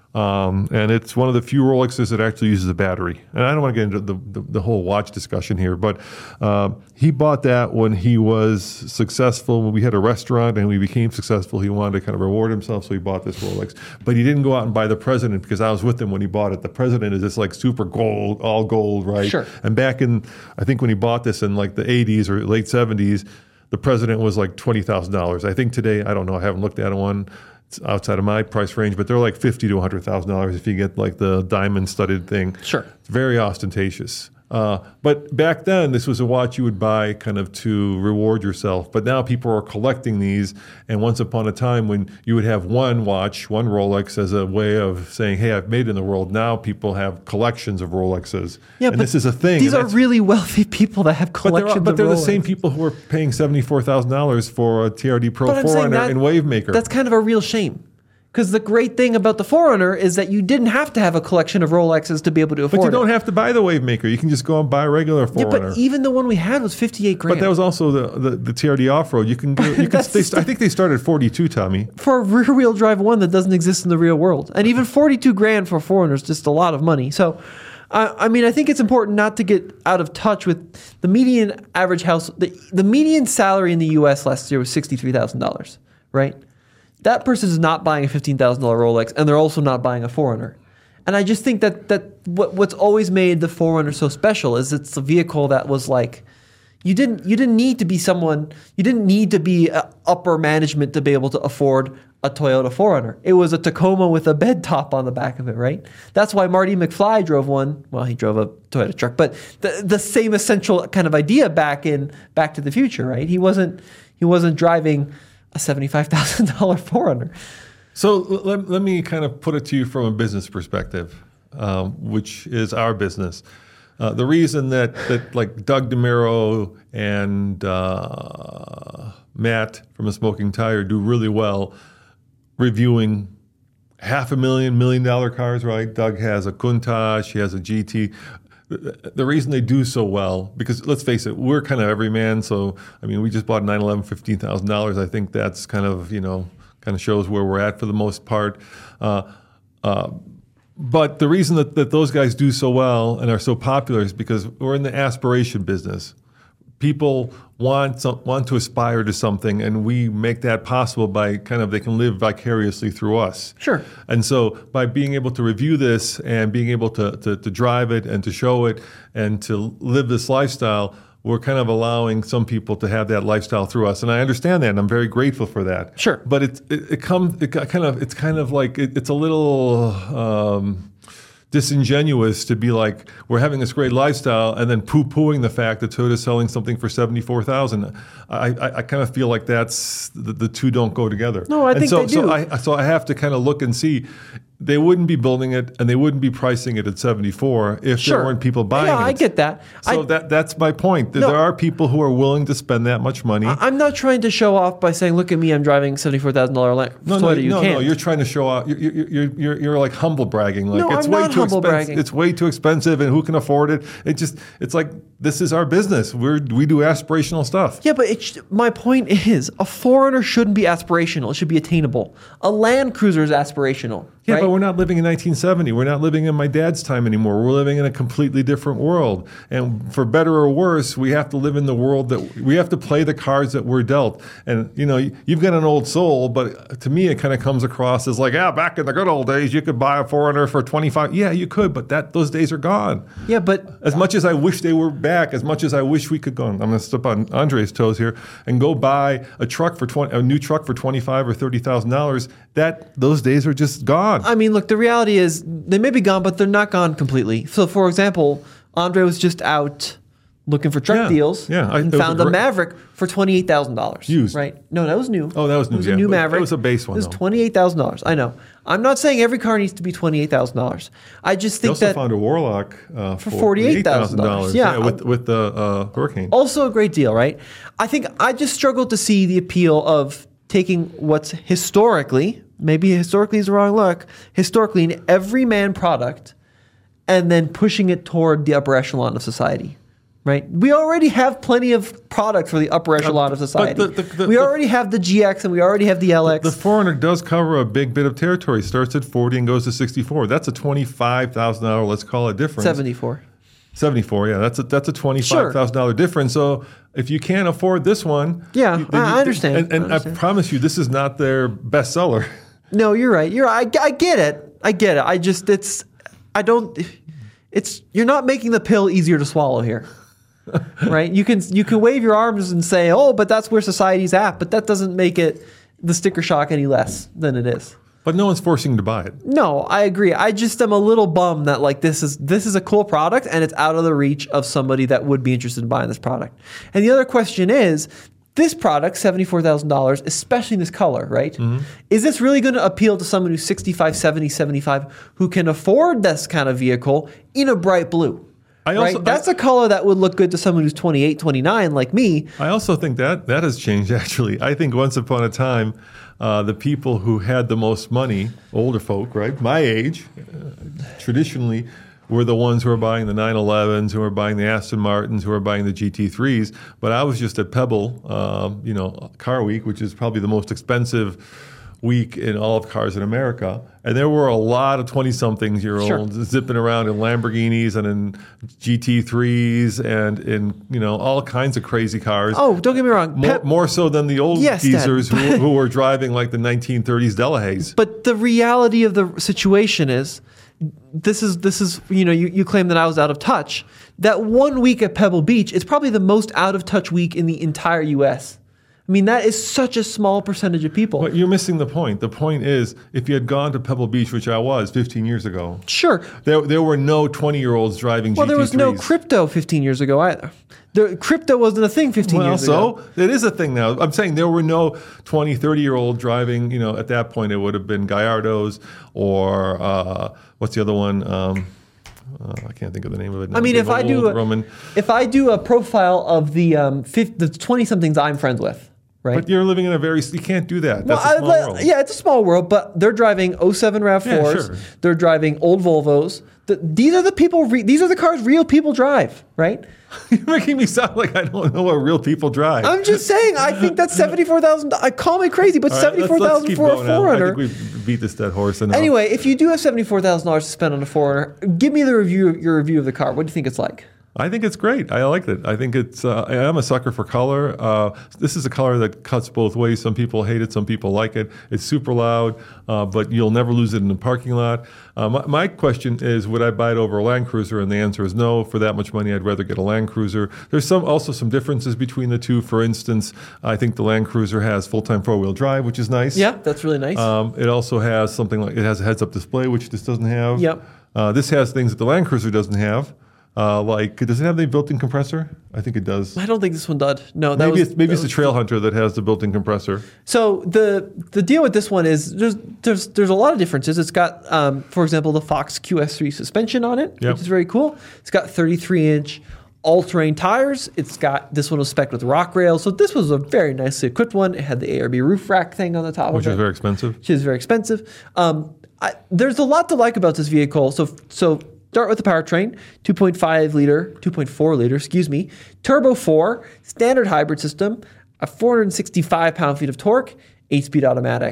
Um, and it's one of the few Rolexes that actually uses a battery. And I don't want to get into the, the, the whole watch discussion here, but uh, he bought that when he was successful. When we had a restaurant and we became successful, he wanted to kind of reward himself, so he bought this Rolex. But he didn't go out and buy the President because I was with him when he bought it. The President is this like super gold, all gold, right? Sure. And back in, I think when he bought this in like the eighties or late seventies, the President was like twenty thousand dollars. I think today, I don't know, I haven't looked at one. It's outside of my price range, but they're like fifty to one hundred thousand dollars if you get like the diamond studded thing. Sure. It's very ostentatious. Uh, but back then, this was a watch you would buy kind of to reward yourself. But now people are collecting these. And once upon a time when you would have one watch, one Rolex as a way of saying, hey, I've made it in the world. Now people have collections of Rolexes. Yeah, and but this is a thing. These and are that's- really wealthy people that have but they're, collections but of they're the Rolex. same people who are paying seventy-four thousand dollars for a T R D Pro But I'm saying Forerunner that- and Wavemaker. That's kind of a real shame. Because the great thing about the Forerunner is that you didn't have to have a collection of Rolexes to be able to afford But you don't it. have to buy the Wavemaker. You can just go and buy a regular Yeah, Forerunner. but even the one we had was fifty-eight grand. But that was also the, the, the T R D off-road. You can do, you can That's they, still- I think they started at forty-two, Tommy. for a rear-wheel drive one that doesn't exist in the real world. And even forty-two grand for a Forerunner is just a lot of money. So, I I mean, I think it's important not to get out of touch with the median average house. The, the median salary in the U S last year was sixty-three thousand dollars, right? That person is not buying a fifteen thousand dollars Rolex, and they're also not buying a Forerunner. And I just think that that what, what's always made the Forerunner so special is it's a vehicle that was like, you didn't you didn't need to be someone, you didn't need to be uh, upper management to be able to afford a Toyota Forerunner. It was a Tacoma with a bed top on the back of it, right? That's why Marty McFly drove one. Well, he drove a Toyota truck, but the the same essential kind of idea back in Back to the Future, right? He wasn't he wasn't driving a seventy-five thousand dollars Forerunner. So let, let me kind of put it to you from a business perspective, um, which is our business. Uh, the reason that, that like Doug DeMiro and uh, Matt from A Smoking Tire do really well reviewing half a million, million dollar cars, right? Doug has a Countach, he has a G T. The, the reason they do so well, because let's face it, we're kind of everyman. So, I mean, we just bought a nine eleven, fifteen thousand dollars. I think that's kind of, you know, kind of shows where we're at for the most part. Uh, uh, but the reason that, that those guys do so well and are so popular is because we're in the aspiration business. People want some, want to aspire to something, and we make that possible by kind of they can live vicariously through us. Sure. And so by being able to review this and being able to, to, to drive it and to show it and to live this lifestyle, we're kind of allowing some people to have that lifestyle through us. And I understand that, and I'm very grateful for that. Sure. But it, it, it comes, it kind of, it's kind of like, it, it's a little, um, disingenuous to be like, we're having this great lifestyle and then poo-pooing the fact that Toyota's selling something for seventy-four thousand dollars. I, I, I kind of feel like that's, the, the two don't go together. No, I and think so, they do. So I, so I have to kind of look and see, they wouldn't be building it and they wouldn't be pricing it at seventy-four if Sure. there weren't people buying Yeah, it. I get that. So I- that that's my point. That No. there are people who are willing to spend that much money. I'm not trying to show off by saying, look at me, I'm driving seventy-four thousand dollars No, Toyota. no, you no, can't. no. You're trying to show off. You're, you're, you're, you're, you're like humble bragging. Like No, it's I'm way not too humble expensive. bragging. It's way too expensive, and who can afford it? It just, it's like this is our business. We're we do aspirational stuff. Yeah, but it sh- my point is, a Forerunner shouldn't be aspirational. It should be attainable. A Land Cruiser is aspirational. Yeah, right? but we're not living in nineteen seventy. We're not living in my dad's time anymore. We're living in a completely different world. And for better or worse, we have to live in the world that we have to play the cards that we're dealt. And, you know, you've got an old soul, but to me, it kind of comes across as like, yeah, back in the good old days, you could buy a four runner for twenty-five. Yeah, you could, but that those days are gone. Yeah, but As much as I wish they were back, as much as I wish we could go, I'm going to step on Andre's toes here, and go buy a truck for twenty, a new truck for twenty-five or thirty thousand dollars. That those days are just gone. I mean, look, the reality is they may be gone, but they're not gone completely. So, for example, Andre was just out looking for truck Yeah, deals yeah, I- and it was found a a great- Maverick for twenty-eight thousand dollars. Used. Right? No, that was new. Oh, that was new, It was yeah. a new But it Maverick. was a base one, It was though. twenty-eight thousand dollars. I know. I'm not saying every car needs to be twenty-eight thousand dollars. I just They think also that found a Warlock uh, for forty-eight thousand dollars. Yeah, with with the uh, Hurricane. also a great deal, right? I think I just struggle to see the appeal of taking what's historically, maybe historically is the wrong look, historically an everyman product and then pushing it toward the upper echelon of society. Right? We already have plenty of product for the upper echelon of society. the- the- the- we the- already have the G X and we already have the L X. The four runner does cover a big bit of territory. Starts at forty and goes to sixty-four. That's a twenty-five thousand dollars, let's call it, difference. seventy-four. seventy-four, yeah. That's a that's a twenty-five thousand dollars difference. So if you can't afford this one, Yeah, you- I- I you- understand. And, and I I, understand. promise you, this is not their bestseller. No, you're right. You're I, I get it. I get it. I just it's I don't it's you're not making the pill easier to swallow here. Right? You can you can wave your arms and say, "Oh, but that's where society's at," but that doesn't make it the sticker shock any less than it is. But no one's forcing you to buy it. No, I agree. I just am a little bummed that like this is this is a cool product and it's out of the reach of somebody that would be interested in buying this product. And the other question is, this product, seventy-four thousand dollars, especially in this color, right? Mm-hmm. Is this really going to appeal to someone who's sixty-five, seventy, seventy-five who can afford this kind of vehicle in a bright blue? I also- right? That's I- a color that would look good to someone who's twenty-eight, twenty-nine like me. I also think that that has changed, actually. I think once upon a time, uh, the people who had the most money, older folk, right, my age, uh, traditionally were the ones who were buying the nine elevens, who were buying the Aston Martins, who were buying the G T threes. But I was just at Pebble, um, you know, Car Week, which is probably the most expensive week in all of cars in America. And there were a lot of twenty-somethings-year-olds Sure. zipping around in Lamborghinis and in G T threes and in, you know, all kinds of crazy cars. Oh, don't get me wrong. More, Pep- more so than the old Yes, Dad. geezers who, who were driving like the nineteen thirties Delahaye's. But the reality of the situation is, this is this is you know you, you claim that I was out of touch. That one week at Pebble Beach is probably the most out of touch week in the entire U S. I mean, that is such a small percentage of people. But you're missing the point. The point is, if you had gone to Pebble Beach, which I was fifteen years ago, Sure. there, there were no twenty-year-olds driving Well, G T threes. there was no crypto fifteen years ago either. The crypto wasn't a thing fifteen Well, years so ago. it is a thing now. I'm saying there were no twenty, thirty-year-old driving, you know, at that point it would have been Gallardo's or uh, what's the other one? Um, uh, I can't think of the name of it now. I mean, The if I do old a, Roman. if I do a profile of the um, fifty, the twenty somethings I'm friends with, right? But you're living in a very, you can't do that. That's Well, a small I- world. Yeah, it's a small world, but they're driving oh seven RAV fours. Yeah, sure. They're driving old Volvos. The, these are the people. Re, these are the cars real people drive, right? You're making me sound like I don't know what real people drive. I'm just saying. I think that's seventy-four thousand. I call me crazy, but All right, let's- seventy-four let's thousand keep for a going now. four I runner. think we've beat this dead horse enough. Anyway, if you do have seventy-four thousand dollars to spend on a four runner, give me the review. Your review of the car. What do you think it's like? I think it's great. I like it. I think it's. Uh, I am a sucker for color. Uh, this is a color that cuts both ways. Some people hate it. Some people like it. It's super loud, uh, but you'll never lose it in the parking lot. Uh, my, my question is, would I buy it over a Land Cruiser? And the answer is no. For that much money, I'd rather get a Land Cruiser. There's some also some differences between the two. For instance, I think the Land Cruiser has full-time four-wheel drive, which is nice. Yeah, that's really nice. Um, it also has something like it has a heads-up display, which this doesn't have. Yep. Uh, this has things that the Land Cruiser doesn't have. Uh, like, does it have the built-in compressor? I think it does. I don't think this one did. No, that Maybe was it's maybe that it's the was- Trail Hunter that has the built-in compressor. So the the deal with this one is there's there's there's a lot of differences. It's got, um, for example, the Fox Q S three suspension on it, Yep. which is very cool. It's got thirty-three inch all-terrain tires. It's got this one was spec'd with rock rails. So this was a very nicely equipped one. It had the A R B roof rack thing on the top Which of it, is very expensive. which is very expensive. Um, I, there's a lot to like about this vehicle. So so. Start with the powertrain, two point five liter, two point four liter, excuse me, turbo four, standard hybrid system, a four hundred sixty-five pound-feet of torque, eight-speed automatic.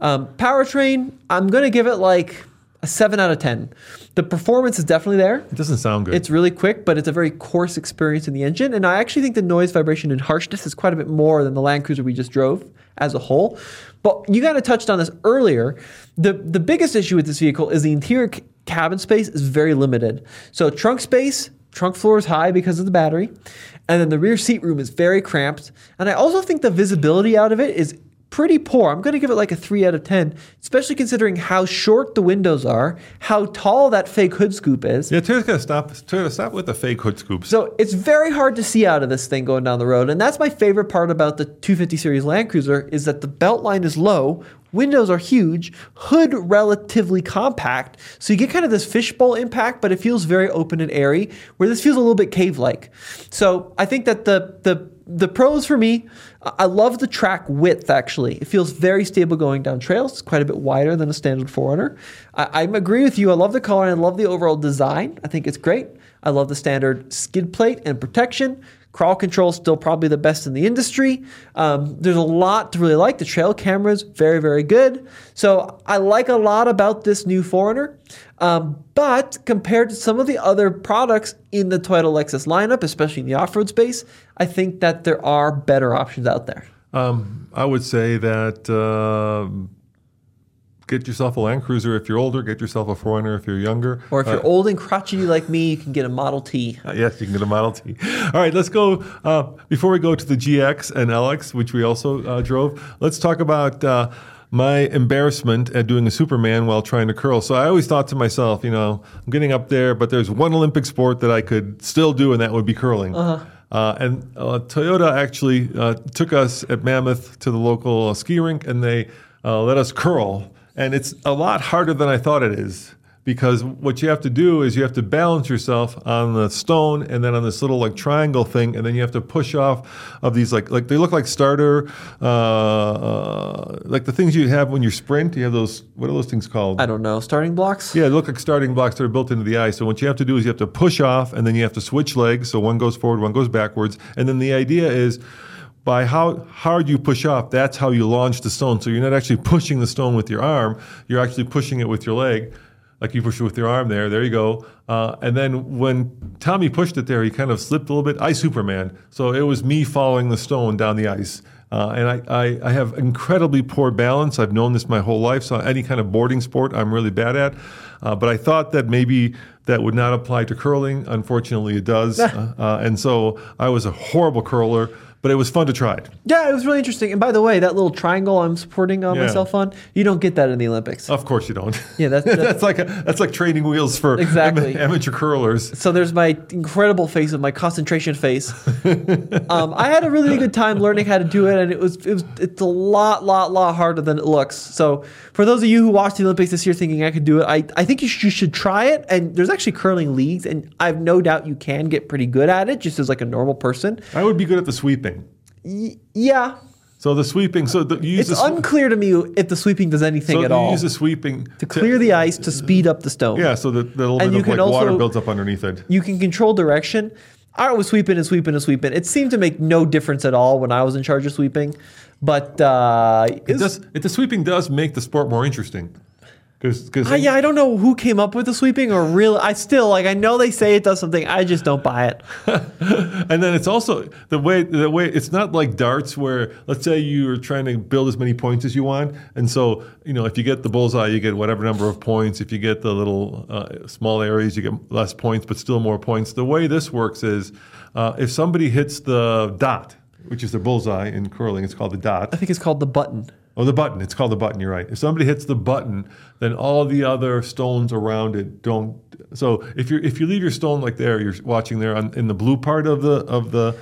Um, powertrain, I'm going to give it like a seven out of ten. The performance is definitely there. It doesn't sound good. It's really quick, but it's a very coarse experience in the engine. And I actually think the noise, vibration, and harshness is quite a bit more than the Land Cruiser we just drove as a whole. But you kind of touched on this earlier. The, the biggest issue with this vehicle is the interior c- cabin space is very limited. So trunk space, trunk floor is high because of the battery. And then the rear seat room is very cramped. And I also think the visibility out of it is pretty poor. I'm going to give it like a three out of ten, especially considering how short the windows are, how tall that fake hood scoop is. Yeah, Toyota's got to stop. Toyota, stop with the fake hood scoops. So it's very hard to see out of this thing going down the road. And that's my favorite part about the two fifty series Land Cruiser is that the belt line is low, windows are huge, hood relatively compact. So you get kind of this fishbowl impact, but it feels very open and airy, where this feels a little bit cave-like. So I think that the the The pros for me, I love the track width, actually. It feels very stable going down trails. It's quite a bit wider than a standard four runner. I, I agree with you. I love the color and I love the overall design. I think it's great. I love the standard skid plate and protection. Crawl control is still probably the best in the industry. Um, there's a lot to really like. The trail cameras, very, very good. So I like a lot about this new four runner. Um, but compared to some of the other products in the Toyota Lexus lineup, especially in the off-road space, I think that there are better options out there. Um, I would say that uh, get yourself a Land Cruiser if you're older. Get yourself a four runner if you're younger. Or if you're uh, old and crotchety like me, you can get a Model T. Uh, yes, you can get a Model T. All right, let's go. Uh, before we go to the G X and L X, which we also uh, drove, let's talk about uh, my embarrassment at doing a Superman while trying to curl. So I always thought to myself, you know, I'm getting up there, but there's one Olympic sport that I could still do, and that would be curling. Uh-huh. Uh, and uh, Toyota actually uh, took us at Mammoth to the local uh, ski rink, and they uh, let us curl. And it's a lot harder than I thought it is, because what you have to do is you have to balance yourself on the stone and then on this little like triangle thing, and then you have to push off of these like like they look like starter uh, uh, like the things you have when you sprint. You have those, what are those things called? I don't know, starting blocks? Yeah, they look like starting blocks that are built into the ice. So what you have to do is you have to push off, and then you have to switch legs. So one goes forward, one goes backwards, and then the idea is, by how hard you push off, that's how you launch the stone. So you're not actually pushing the stone with your arm, you're actually pushing it with your leg. Like you push it with your arm there, there you go. Uh, and then when Tommy pushed it there, he kind of slipped a little bit. I Superman. So it was me following the stone down the ice. Uh, and I, I, I have incredibly poor balance. I've known this my whole life. So any kind of boarding sport, I'm really bad at. Uh, but I thought that maybe that would not apply to curling. Unfortunately, it does. uh, uh, and so I was a horrible curler. But it was fun to try it. Yeah, it was really interesting. And by the way, that little triangle I'm supporting uh, Yeah. myself on, you don't get that in the Olympics. Of course you don't. Yeah, that's- that's- that's like a, that's like training wheels for Exactly. ama- amateur curlers. So there's my incredible face of my concentration face. um, I had a really good time learning how to do it, and it was it was it's a lot, lot, lot harder than it looks. So for those of you who watched the Olympics this year thinking I could do it, I, I think you should, you should try it. And there's actually curling leagues, and I have no doubt you can get pretty good at it, just as like a normal person. I would be good at the sweeping. Y- yeah. So the sweeping, so the, you use It's the sw- unclear to me if the sweeping does anything so at you all use the sweeping to clear the ice to speed up the stone. Yeah, so that the little And bit you of can like water also- builds up underneath it. You can control direction. I was sweeping and sweeping and sweeping. It seemed to make no difference at all when I was in charge of sweeping. But uh, It does. It, the sweeping does make the sport more interesting. Because Uh, yeah, I don't know who came up with the sweeping or real. I still like. I know they say it does something. I just don't buy it. and then it's also the way the way it's not like darts where let's say you're trying to build as many points as you want, and so you know if you get the bullseye, you get whatever number of points. If you get the little uh, small areas, you get less points, but still more points. The way this works is uh, if somebody hits the dot, which is the bullseye in curling, it's called the dot. I think it's called the button. Oh, the button. It's called the button. You're right. If somebody hits the button, then all the other stones around it don't. So if you if you leave your stone like there, you're watching there on, in the blue part of the of the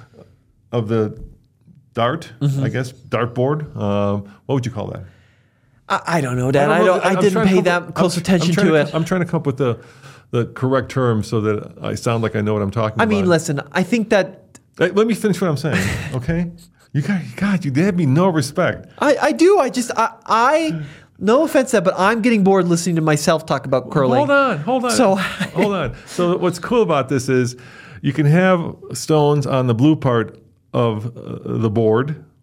of the dart, Mm-hmm. I guess dartboard. Um, what would you call that? I, I don't know, Dad. I I don't know. don't. I, I'm didn't trying to pay come that up- close I'm- attention I'm trying to it. I'm trying to come up with the the correct term so that I sound like I know what I'm talking I about. mean, listen. I think that Hey, let me finish what I'm saying, okay? You got, God, you have me no respect. I, I do. I just I, I no offense, Dad, but I'm getting bored listening to myself talk about curling. Hold on, hold on. So- hold on. So what's cool about this is you can have stones on the blue part of uh, the board,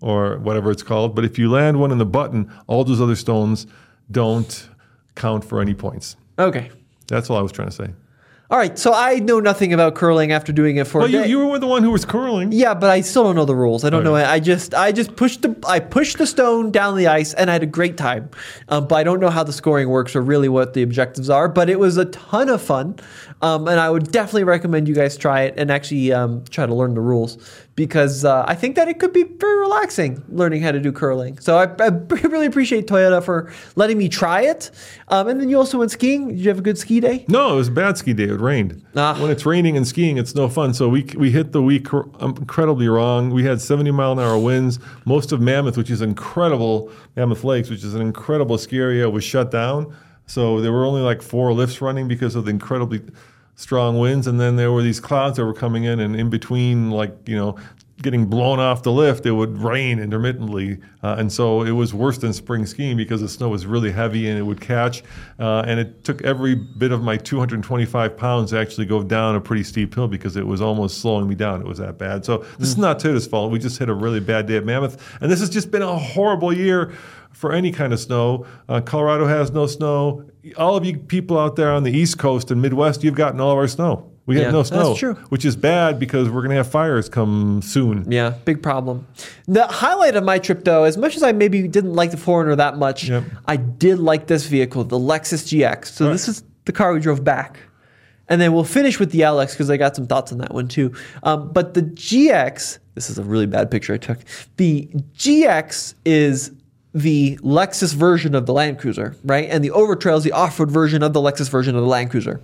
or whatever it's called. But if you land one in the button, all those other stones don't count for any points. Okay. That's all I was trying to say. All right, so I know nothing about curling after doing it for Well, a you, day. you were the one who was curling. Yeah, but I still don't know the rules. I don't Oh, know. yeah. I just I just pushed the I pushed the stone down the ice, and I had a great time. Um, but I don't know how the scoring works or really what the objectives are. But it was a ton of fun, um, and I would definitely recommend you guys try it and actually um, try to learn the rules, because uh, I think that it could be very relaxing learning how to do curling. So I, I really appreciate Toyota for letting me try it. Um, and then you also went skiing. Did you have a good ski day? No, it was a bad ski day. It rained. Ah. When it's raining and skiing, it's no fun. So we we hit the week incredibly wrong. We had seventy mile an hour winds. Most of Mammoth, which is incredible, Mammoth Lakes, which is an incredible ski area, was shut down. So there were only like four lifts running because of the incredibly strong winds. And then there were these clouds that were coming in, and in between, like, you know, getting blown off the lift, it would rain intermittently. Uh, and so it was worse than spring skiing because the snow was really heavy and it would catch. Uh, and it took every bit of my two hundred twenty-five pounds to actually go down a pretty steep hill because it was almost slowing me down. It was that bad. So this is not Toyota's fault. We just hit a really bad day at Mammoth. And this has just been a horrible year for any kind of snow. Uh, Colorado has no snow. All of you people out there on the East Coast and Midwest, you've gotten all of our snow. We Yeah, have no snow, that's true. which is bad because we're going to have fires come soon. Yeah, big problem. The highlight of my trip, though, as much as I maybe didn't like the four runner that much, Yep. I did like this vehicle, the Lexus G X. So Right. this is the car we drove back. And then we'll finish with the L X because I got some thoughts on that one too. Um, but the G X, this is a really bad picture I took. The G X is the Lexus version of the Land Cruiser, right? And the Overtrail is the off-road version of the Lexus version of the Land Cruiser.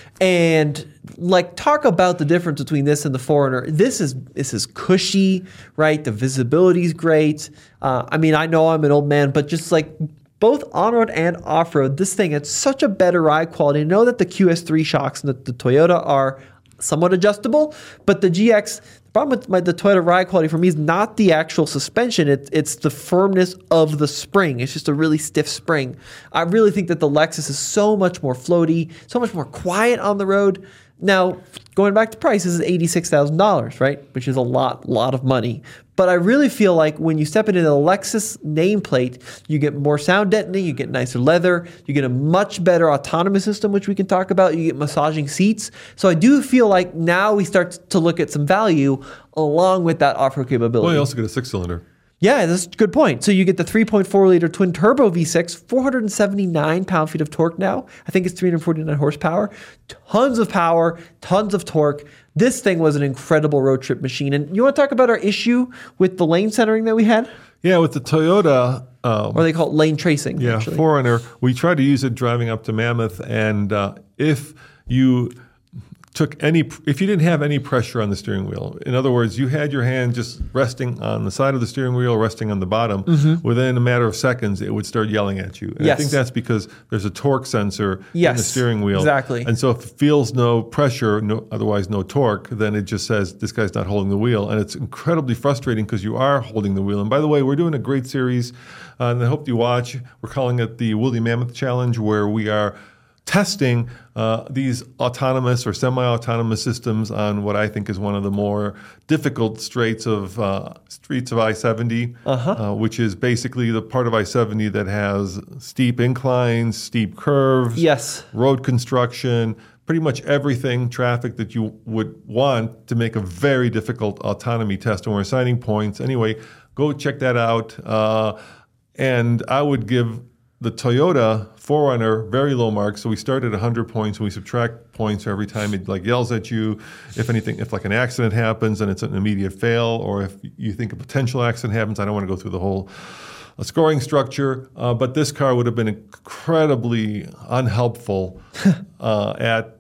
And like, talk about the difference between this and the four runner. This is this is cushy, right? The visibility is great. Uh, I mean, I know I'm an old man, but just like both on-road and off-road, this thing has such a better ride quality. I know that the Q S three shocks and the, the Toyota are somewhat adjustable, but the G X, the problem with my, the Toyota ride quality for me is not the actual suspension, it's, it's the firmness of the spring. It's just a really stiff spring. I really think that the Lexus is so much more floaty, so much more quiet on the road. Now, going back to price, this is eighty-six thousand dollars, right? Which is a lot, lot of money. But I really feel like when you step into the Lexus nameplate, you get more sound deadening, you get nicer leather, you get a much better autonomous system, which we can talk about, you get massaging seats. So I do feel like now we start to look at some value along with that off-road capability. Well, you also get a six-cylinder. Yeah, that's a good point. So you get the three point four liter twin turbo V six, four hundred seventy-nine pound-feet of torque now. I think it's three hundred forty-nine horsepower. Tons of power, tons of torque. This thing was an incredible road trip machine. And you want to talk about our issue with the lane centering that we had? Yeah, with the Toyota, um, Or they call it lane tracing, yeah, actually. four runner, we tried to use it driving up to Mammoth, and uh, if you took any, if you didn't have any pressure on the steering wheel, in other words, you had your hand just resting on the side of the steering wheel, resting on the bottom, mm-hmm. within a matter of seconds, it would start yelling at you. And Yes. I think that's because there's a torque sensor Yes, in the steering wheel. exactly. And so if it feels no pressure, no, otherwise no torque, then it just says this guy's not holding the wheel. And it's incredibly frustrating because you are holding the wheel. And by the way, we're doing a great series, uh, and I hope you watch. We're calling it the Woolly Mammoth Challenge, where we are testing uh, these autonomous or semi-autonomous systems on what I think is one of the more difficult straights of uh, streets of I seventy, Uh-huh. uh, which is basically the part of I seventy that has steep inclines, steep curves, Yes. road construction, pretty much everything, traffic that you would want to make a very difficult autonomy test. And we're assigning points. Anyway, go check that out. Uh, and I would give the Toyota four runner very low marks. So we start at one hundred points and we subtract points every time it like yells at you. If anything, if like an accident happens and it's an immediate fail, or if you think a potential accident happens, I don't want to go through the whole uh, scoring structure. Uh, but this car would have been incredibly unhelpful uh, at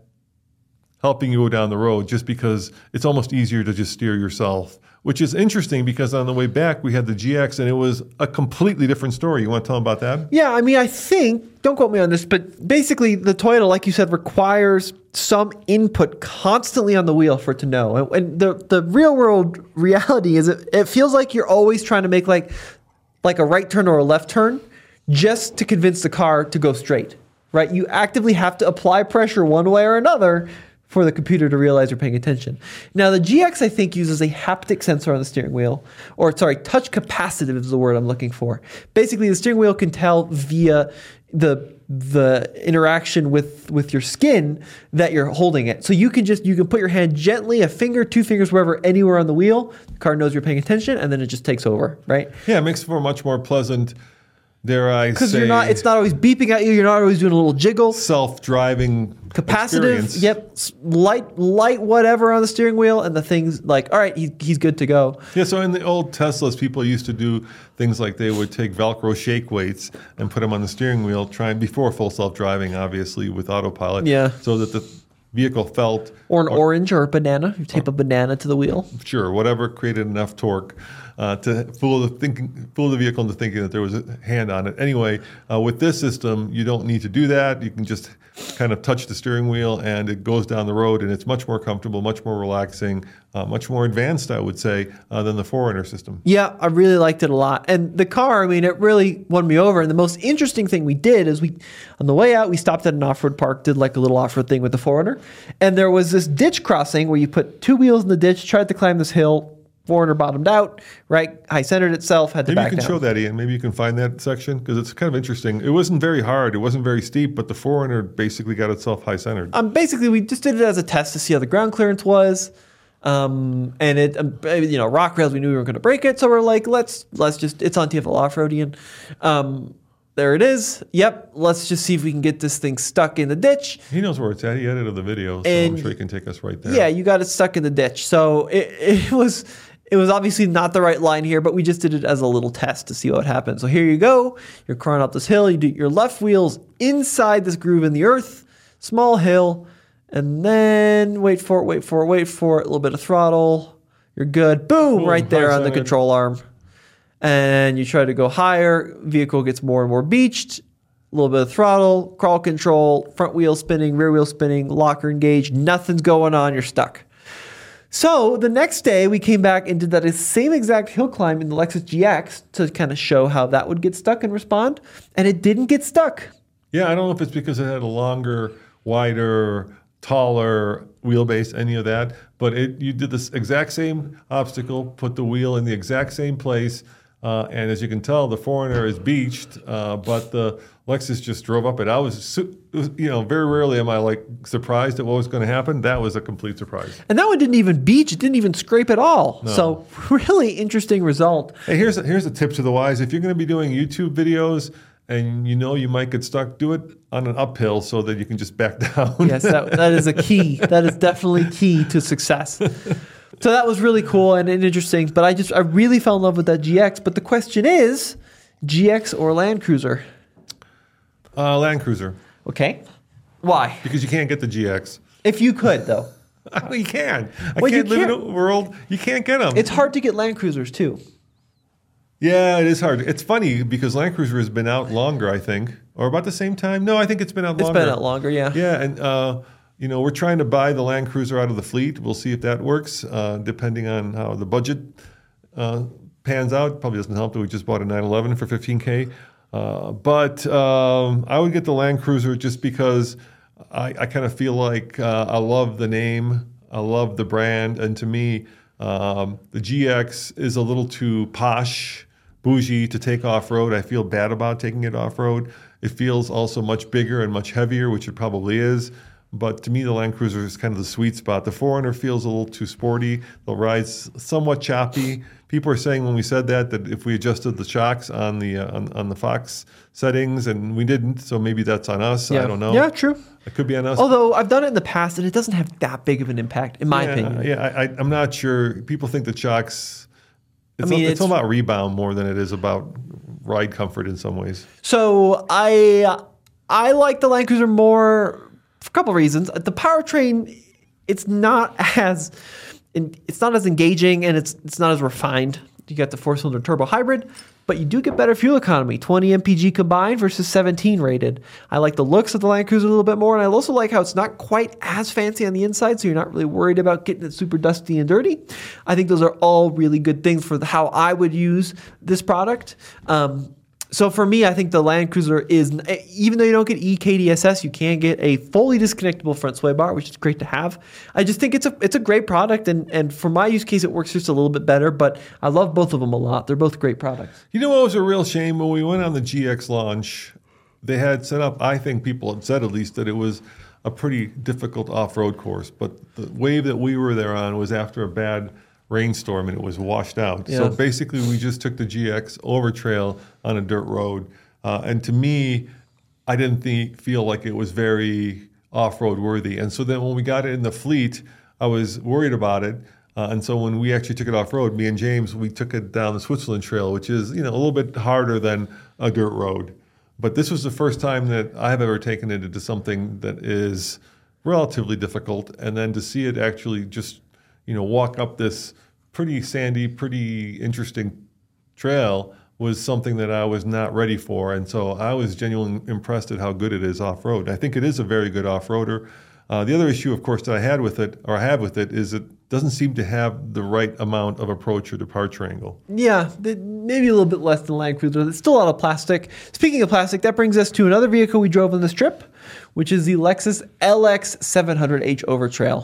helping you go down the road, just because it's almost easier to just steer yourself. Which is interesting because on the way back we had the G X and it was a completely different story. You want to tell them about that? Yeah, I mean, I think, don't quote me on this, but basically the Toyota, like you said, requires some input constantly on the wheel for it to know. And, and the, the real world reality is it, it feels like you're always trying to make like, like a right turn or a left turn just to convince the car to go straight, right? You actively have to apply pressure one way or another for the computer to realize you're paying attention. Now, the G X, I think, uses a haptic sensor on the steering wheel, or sorry, touch capacitive is the word I'm looking for. Basically, the steering wheel can tell via the the interaction with with your skin that you're holding it. So you can just you can put your hand gently, a finger, two fingers, wherever, anywhere on the wheel. The car knows you're paying attention, and then it just takes over, right? Yeah, it makes for a much more pleasant, dare I say, because you're not. It's not always beeping at you. You're not always doing a little jiggle. self-driving Capacitive, experience. yep, s- light, light, whatever on the steering wheel, and the thing's like, all right, he, he's good to go. Yeah, so in the old Teslas, people used to do things like they would take Velcro shake weights and put them on the steering wheel, trying before full self-driving, obviously, with autopilot. Yeah. So that the vehicle felt, Or an orange or a banana. You tape a banana to the wheel. sure, whatever created enough torque uh, to fool the thinking, fool the vehicle into thinking that there was a hand on it. Anyway, uh, with this system, you don't need to do that. You can just kind of touch the steering wheel and it goes down the road, and it's much more comfortable, much more relaxing, uh, much more advanced, I would say, uh, than the four runner system. Yeah, I really liked it a lot. And the car, I mean, it really won me over. And the most interesting thing we did is we, on the way out, we stopped at an off-road park, did like a little off-road thing with the four runner. And there was this ditch crossing where you put two wheels in the ditch, tried to climb this hill, four runner bottomed out, right? High centered itself, had to Maybe back you can down. show that, Ian. Maybe you can find that section because it's kind of interesting. It wasn't very hard. It wasn't very steep, but the four runner basically got itself high centered. Um, basically, we just did it as a test to see how the ground clearance was. Um, and it, um, you know, rock rails, we knew we were going to break it. So we're like, let's, let's just, it's on T F L Off-Roadian. Um, there it is. Yep. Let's just see if we can get this thing stuck in the ditch. He knows where it's at. He edited the video, so And- I'm sure he can take us right there. Yeah, you got it stuck in the ditch. So it, it was it was obviously not the right line here, but we just did it as a little test to see what happened. So here you go. You're crawling up this hill. You do your left wheel's inside this groove in the earth, small hill, and then wait for it, wait for it, wait for it. A little bit of throttle. You're good. Boom, Boom, right there on the high-centered. control arm. And you try to go higher. Vehicle gets more and more beached. A little bit of throttle, crawl control, front wheel spinning, rear wheel spinning, locker engaged. Nothing's going on. You're stuck. So the next day, we came back and did that same exact hill climb in the Lexus G X to kind of show how that would get stuck and respond. And it didn't get stuck. Yeah, I don't know if it's because it had a longer, wider, taller wheelbase, any of that, but it you did this exact same obstacle, put the wheel in the exact same place, uh, and as you can tell, the four runner is beached, uh, but the Lexus just drove up it. I was, su- it was, you know, very rarely am I like surprised at what was going to happen. That was a complete surprise. And that one didn't even beach. It didn't even scrape at all. So really interesting result. Hey, here's a, here's a tip to the wise. If you're going to be doing YouTube videos and you know you might get stuck, do it on an uphill so that you can just back down. Yes, that, that is a key. That is definitely key to success. So that was really cool and, and interesting. But I just, I really fell in love with that G X. But the question is, G X or Land Cruiser? Uh, Land Cruiser, Okay. Why? because you can't get the G X. If you could, though. Oh, you can. I Well, you can't live in a can't. world you can't get them. It's hard to get Land Cruisers, too. yeah, it is hard. It's funny because Land Cruiser has been out longer, I think, or about the same time. No, I think it's been out It's longer. been out longer, yeah. Yeah, and uh, you know we're trying to buy the Land Cruiser out of the fleet. We'll see if that works, uh, depending on how the budget uh, pans out. Probably doesn't help that we just bought a nine eleven for fifteen K. Uh, but um, I would get the Land Cruiser just because I, I kind of feel like uh, I love the name, I love the brand, and to me, um, the G X is a little too posh, bougie to take off road. I feel bad about taking it off road. It feels also much bigger and much heavier, which it probably is. But to me, the Land Cruiser is kind of the sweet spot. The four runner feels a little too sporty. The ride's somewhat choppy. People are saying when we said that that if we adjusted the shocks on the uh, on, on the Fox settings, and we didn't, so maybe that's on us. Yeah. I don't know. Yeah, true. It could be on us. Although I've done it in the past, and it doesn't have that big of an impact, in my yeah, opinion. Yeah, I, I, I'm not sure. People think the shocks. It's, I mean, all, it's, all it's- about rebound more than it is about ride comfort in some ways. So I I like the Land Cruiser more for a couple reasons. The powertrain, it's not as it's not as engaging and it's it's not as refined. You got the four-cylinder turbo hybrid, but you do get better fuel economy, twenty M P G combined versus seventeen rated. I like the looks of the Land Cruiser a little bit more, and I also like how it's not quite as fancy on the inside, so you're not really worried about getting it super dusty and dirty. I think those are all really good things for the, how I would use this product. Um, So for me, I think the Land Cruiser is, even though you don't get E K D S S, you can get a fully disconnectable front sway bar, which is great to have. I just think it's a it's a great product, and, and for my use case, it works just a little bit better, but I love both of them a lot. They're both great products. You know what was a real shame? When we went on the G X launch, they had set up, I think people had said at least, that it was a pretty difficult off-road course, but the wave that we were there on was after a bad rainstorm and it was washed out. Yeah. So basically we just took the G X over trail on a dirt road. Uh, and to me, I didn't think, feel like it was very off-road worthy. And so then when we got it in the fleet, I was worried about it. Uh, and so when we actually took it off-road, me and James, we took it down the Switzerland Trail, which is, you know, a little bit harder than a dirt road. But this was the first time that I have ever taken it into something that is relatively difficult, and then to see it actually just, you know, walk up this pretty sandy, pretty interesting trail was something that I was not ready for. And so I was genuinely impressed at how good it is off-road. I think it is a very good off-roader. Uh, the other issue, of course, that I had with it, or I have with it, is it doesn't seem to have the right amount of approach or departure angle. Yeah, maybe a little bit less than Land Cruiser. It's still a lot of plastic. Speaking of plastic, that brings us to another vehicle we drove on this trip, which is the Lexus L X seven hundred H Overtrail.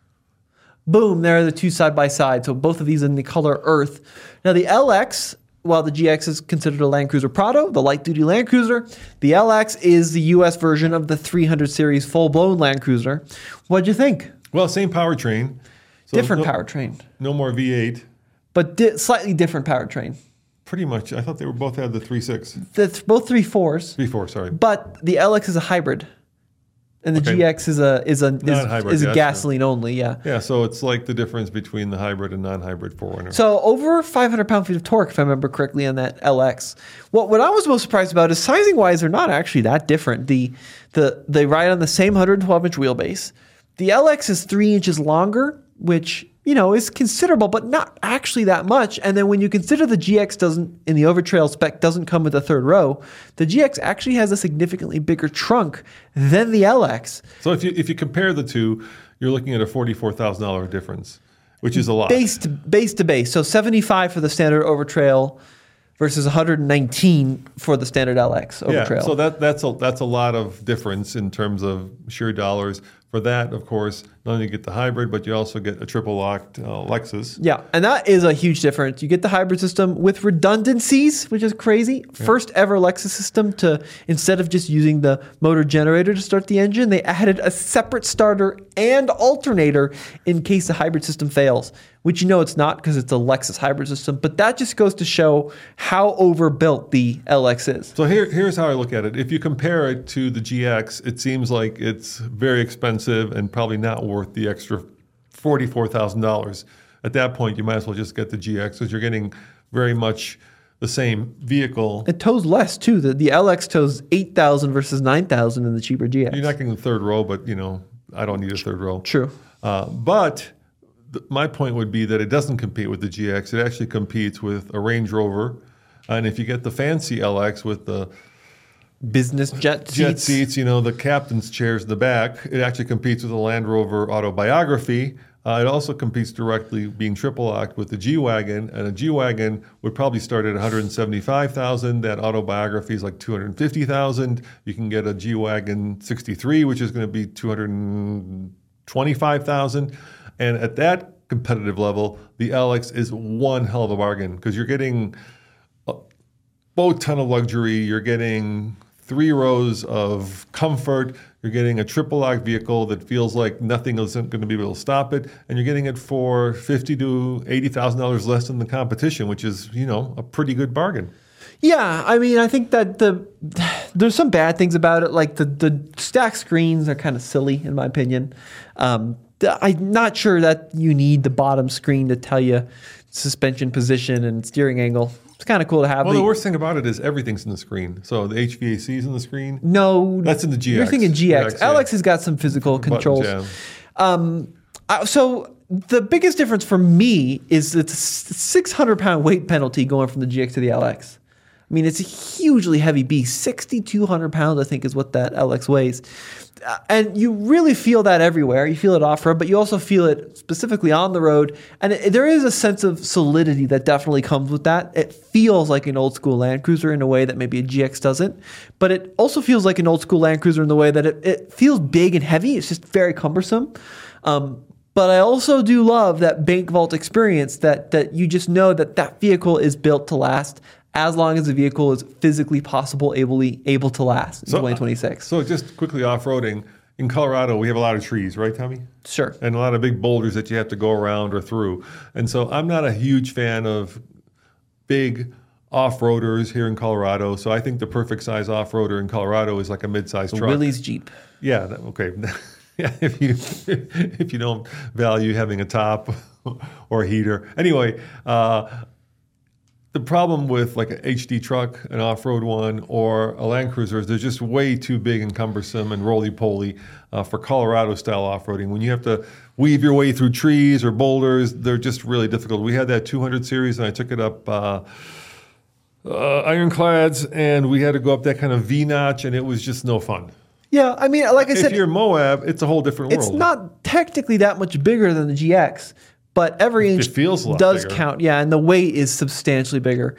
Boom, there are the two side by side. So both of these in the color earth. Now the L X, while the G X is considered a Land Cruiser Prado, the light duty Land Cruiser, the L X is the U S version of the three hundred series full blown Land Cruiser. What'd you think? Well, same powertrain. So Different no, powertrain. No more V eight. But di- slightly different powertrain. Pretty much. I thought they were both had the three point six. That's both three fours. three point four, sorry. But the L X is a hybrid. And the Okay. G X is a is a is, Non-hybrid, is a yeah, gasoline only, yeah. Yeah, so it's like the difference between the hybrid and non-hybrid four winner. So over five hundred pound-feet of torque, if I remember correctly, on that L X. What what I was most surprised about is sizing-wise, they're not actually that different. The the they ride on the same one hundred twelve inch wheelbase. The L X is three inches longer, which, you know, is considerable, but not actually that much. And then when you consider the G X doesn't, in the Overtrail spec, doesn't come with a third row, the G X actually has a significantly bigger trunk than the L X. So if you if you compare the two, you're looking at a forty-four thousand dollars difference, which is a lot. Base to base to base. So seventy-five for the standard Overtrail versus one hundred nineteen for the standard L X Overtrail. Yeah, so that that's a that's a lot of difference in terms of sheer dollars. For that, of course, not only you get the hybrid, but you also get a triple locked uh, Lexus. Yeah, and that is a huge difference. You get the hybrid system with redundancies, which is crazy. Yeah. First ever Lexus system to, instead of just using the motor generator to start the engine, they added a separate starter and alternator in case the hybrid system fails, which you know it's not because it's a Lexus hybrid system, but that just goes to show how overbuilt the L X is. So here, here's how I look at it. If you compare it to the G X, it seems like it's very expensive and probably not worth the extra forty-four thousand dollars. At that point, you might as well just get the G X because you're getting very much the same vehicle. It tows less too. The, the L X tows eight thousand versus nine thousand in the cheaper G X. You're not getting the third row, but you know, I don't need a third row. True. Uh, but th- my point would be that it doesn't compete with the G X. It actually competes with a Range Rover. And if you get the fancy L X with the business jet seats. Jet seats, you know, the captain's chairs in the back. It actually competes with the Land Rover Autobiography. Uh, it also competes directly, being triple locked, with the G-Wagon, and a G-Wagon would probably start at one hundred seventy-five thousand dollars. That Autobiography is like two hundred fifty thousand dollars. You can get a G-Wagon sixty-three, which is going to be two hundred twenty-five thousand dollars. And at that competitive level, the L X is one hell of a bargain because you're getting a boat ton of luxury. You're getting three rows of comfort. You're getting a triple lock vehicle that feels like nothing isn't going to be able to stop it, and you're getting it for fifty to eighty thousand dollars less than the competition, which is, you know, a pretty good bargain. Yeah, I mean, I think that the there's some bad things about it, like the the stack screens are kind of silly in my opinion. Um, I'm not sure that you need the bottom screen to tell you suspension position and steering angle. It's kind of cool to have. Well, the worst thing about it is everything's in the screen. So the H V A C is in the screen. No, that's in the G X. You're thinking G X. G X, L X yeah. has got some physical controls. Buttons, yeah. Um, uh, so the biggest difference for me is it's a six hundred pound weight penalty going from the G X to the L X. mean, it's a hugely heavy beast. sixty-two hundred pounds, I think, is what that L X weighs. Uh, and you really feel that everywhere. You feel it off-road, but you also feel it specifically on the road. And it, there is a sense of solidity that definitely comes with that. It feels like an old-school Land Cruiser in a way that maybe a G X doesn't. But it also feels like an old-school Land Cruiser in the way that it, it feels big and heavy. It's just very cumbersome. Um, but I also do love that bank vault experience that that you just know that that vehicle is built to last as long as the vehicle is physically possible, able, able to last in So, twenty twenty-six. So just quickly off-roading. In Colorado, we have a lot of trees, right, Tommy? Sure. And a lot of big boulders that you have to go around or through. And so I'm not a huge fan of big off-roaders here in Colorado. So I think the perfect size off-roader in Colorado is like a mid-sized truck. Willys Jeep. Yeah, that, okay. Yeah, if you if you don't value having a top or a heater. Anyway, uh, the problem with like an H D truck, an off-road one, or a Land Cruiser is they're just way too big and cumbersome and roly-poly uh, for Colorado-style off-roading. When you have to weave your way through trees or boulders, they're just really difficult. We had that two hundred series, and I took it up uh, uh, ironclads, and we had to go up that kind of V-notch, and it was just no fun. Yeah, I mean, like I said, if you're Moab, it's a whole different it's world. not technically that much bigger than the G X, but every inch feels a lot does bigger. count. Yeah, and the weight is substantially bigger.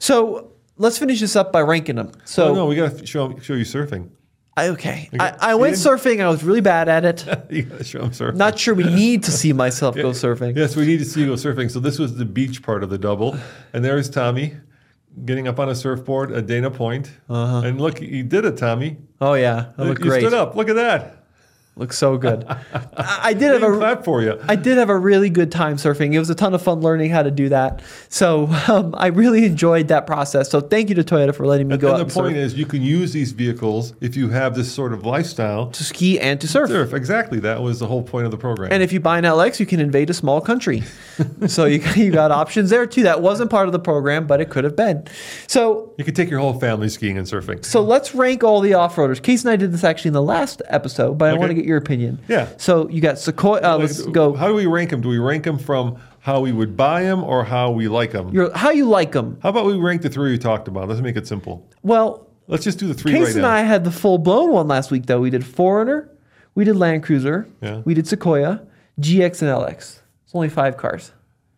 So let's finish this up by ranking them. So Oh, no, we got to show, show you surfing. I, okay, Okay. I, I went You surfing. I was really bad at it. You got to show them surfing. Not sure we need to see myself go surfing. Yes, we need to see you go surfing. So this was the beach part of the double. And there's Tommy getting up on a surfboard at Dana Point. Uh-huh. And look, he did it, Tommy. Oh yeah, that looked you great. stood up. Look at that. Looks so good. I, I did have They a clap for you. I did have a really good time surfing. It was a ton of fun learning how to do that. So um, I really enjoyed that process. So thank you to Toyota for letting me And, go out and and the point surf. is, you can use these vehicles if you have this sort of lifestyle. To ski and to surf. Surf, exactly. That was the whole point of the program. And if you buy an L X, you can invade a small country. So you, you got options there too. That wasn't part of the program, but it could have been. So you could take your whole family skiing and surfing. so let's rank all the off-roaders. Case and I did this actually in the last episode, but I Okay. want to get your opinion. Yeah. So you got Sequoia. Uh, let's go. How do we rank them? Do we rank them from how we would buy them or how we like them? Your, how you like them? How about we rank the three we talked about? Let's make it simple. Well, Let's just do the three Case right and now. I had the full-blown one last week, though. We did four runner, we did Land Cruiser, Yeah. we did Sequoia, G X, and L X. It's only five cars.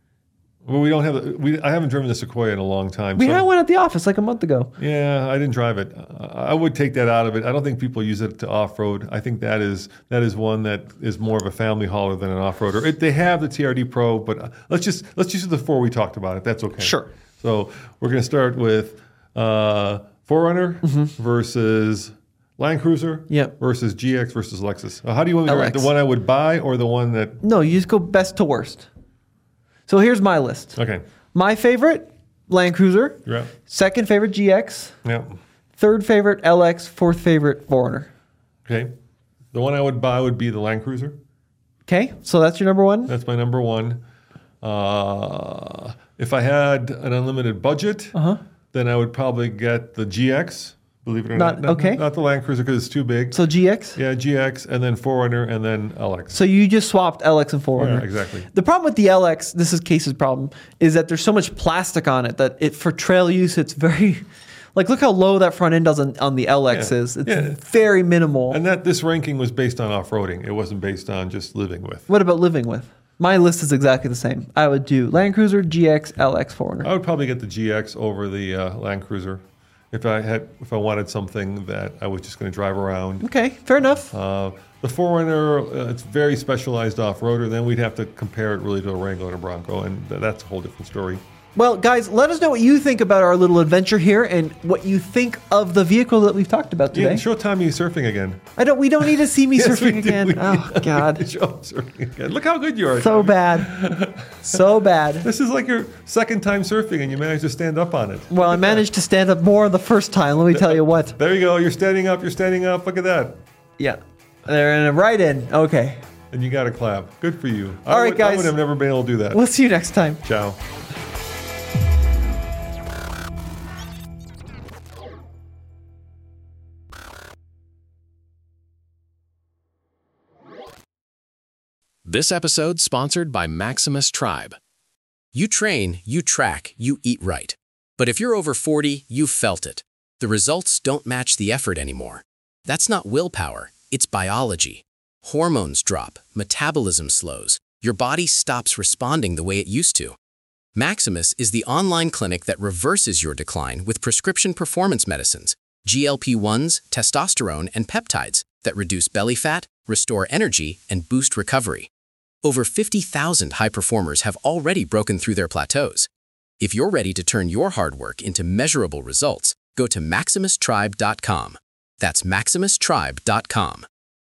Well, we don't have. We I haven't driven the Sequoia in a long time. We so- had one at the office like a month ago. Yeah, I didn't drive it. I I would take that out of it. I don't think people use it to off-road. I think that is that is one that is more of a family hauler than an off-roader. It, they have the T R D Pro, but uh, let's just let's just do the four we talked about. If that's okay. Sure. So we're going to start with uh, four runner versus Land Cruiser Yep. versus G X versus Lexus. Uh, how do you want me to rank? L X. The one I would buy or the one that? No, you just go best to worst. So here's my list. Okay. My favorite, Land Cruiser. Yeah. Second favorite, G X. Yeah. Third fourth L X. Fourth favorite, four runner. Okay. The one I would buy would be the Land Cruiser. Okay, so that's your number one? That's my number one. Uh, if I had an unlimited budget, Uh-huh. then I would probably get the G X. Believe it or Not- not, okay. not the Land Cruiser because it's too big. So G X? Yeah, G X, and then four runner, and then L X. So you just swapped L X and four runner. Yeah, exactly. The problem with the L X, this is Case's problem, is that there's so much plastic on it that it for trail use, it's very, like look how low that front end does on, on the L X Yeah. is. It's Yeah. very minimal. And that this ranking was based on off-roading. It wasn't based on just living with. What about living with? My list is exactly the same. I would do Land Cruiser, G X, L X, four runner. I would probably get the G X over the uh, Land Cruiser if I had if I wanted something that I was just going to drive around. Okay, fair enough. Uh, the four runner, uh, it's very specialized off-roader. Then we'd have to compare it really to a Wrangler and a Bronco, and th- that's a whole different story. Well, guys, let us know what you think about our little adventure here and what you think of the vehicle that we've talked about Yeah, today. show Tommy surfing again. I don't. We don't need to see me Yes, we surfing do. again. We- Oh God, Show him surfing again. Look how good you are. so Tommy. bad, so bad. This is like your second time surfing, and you managed to stand up on it. Well, I managed to stand up more the first time. Let me tell you what. There you go. You're standing up. You're standing up. Look at that. Yeah, they're in a right in. Okay, And you got to clap. Good for you. All I right, would, I guys. would have never been able to do that. we'll see you next time. Ciao. This episode sponsored by Maximus Tribe. You train, you track, you eat right. But if you're over forty, you've felt it. The results don't match the effort anymore. That's not willpower, it's biology. Hormones drop, metabolism slows, your body stops responding the way it used to. Maximus is the online clinic that reverses your decline with prescription performance medicines, G L P ones, testosterone, and peptides that reduce belly fat, restore energy, and boost recovery. Over fifty thousand high performers have already broken through their plateaus. If you're ready to turn your hard work into measurable results, go to maximus tribe dot com. That's maximus tribe dot com.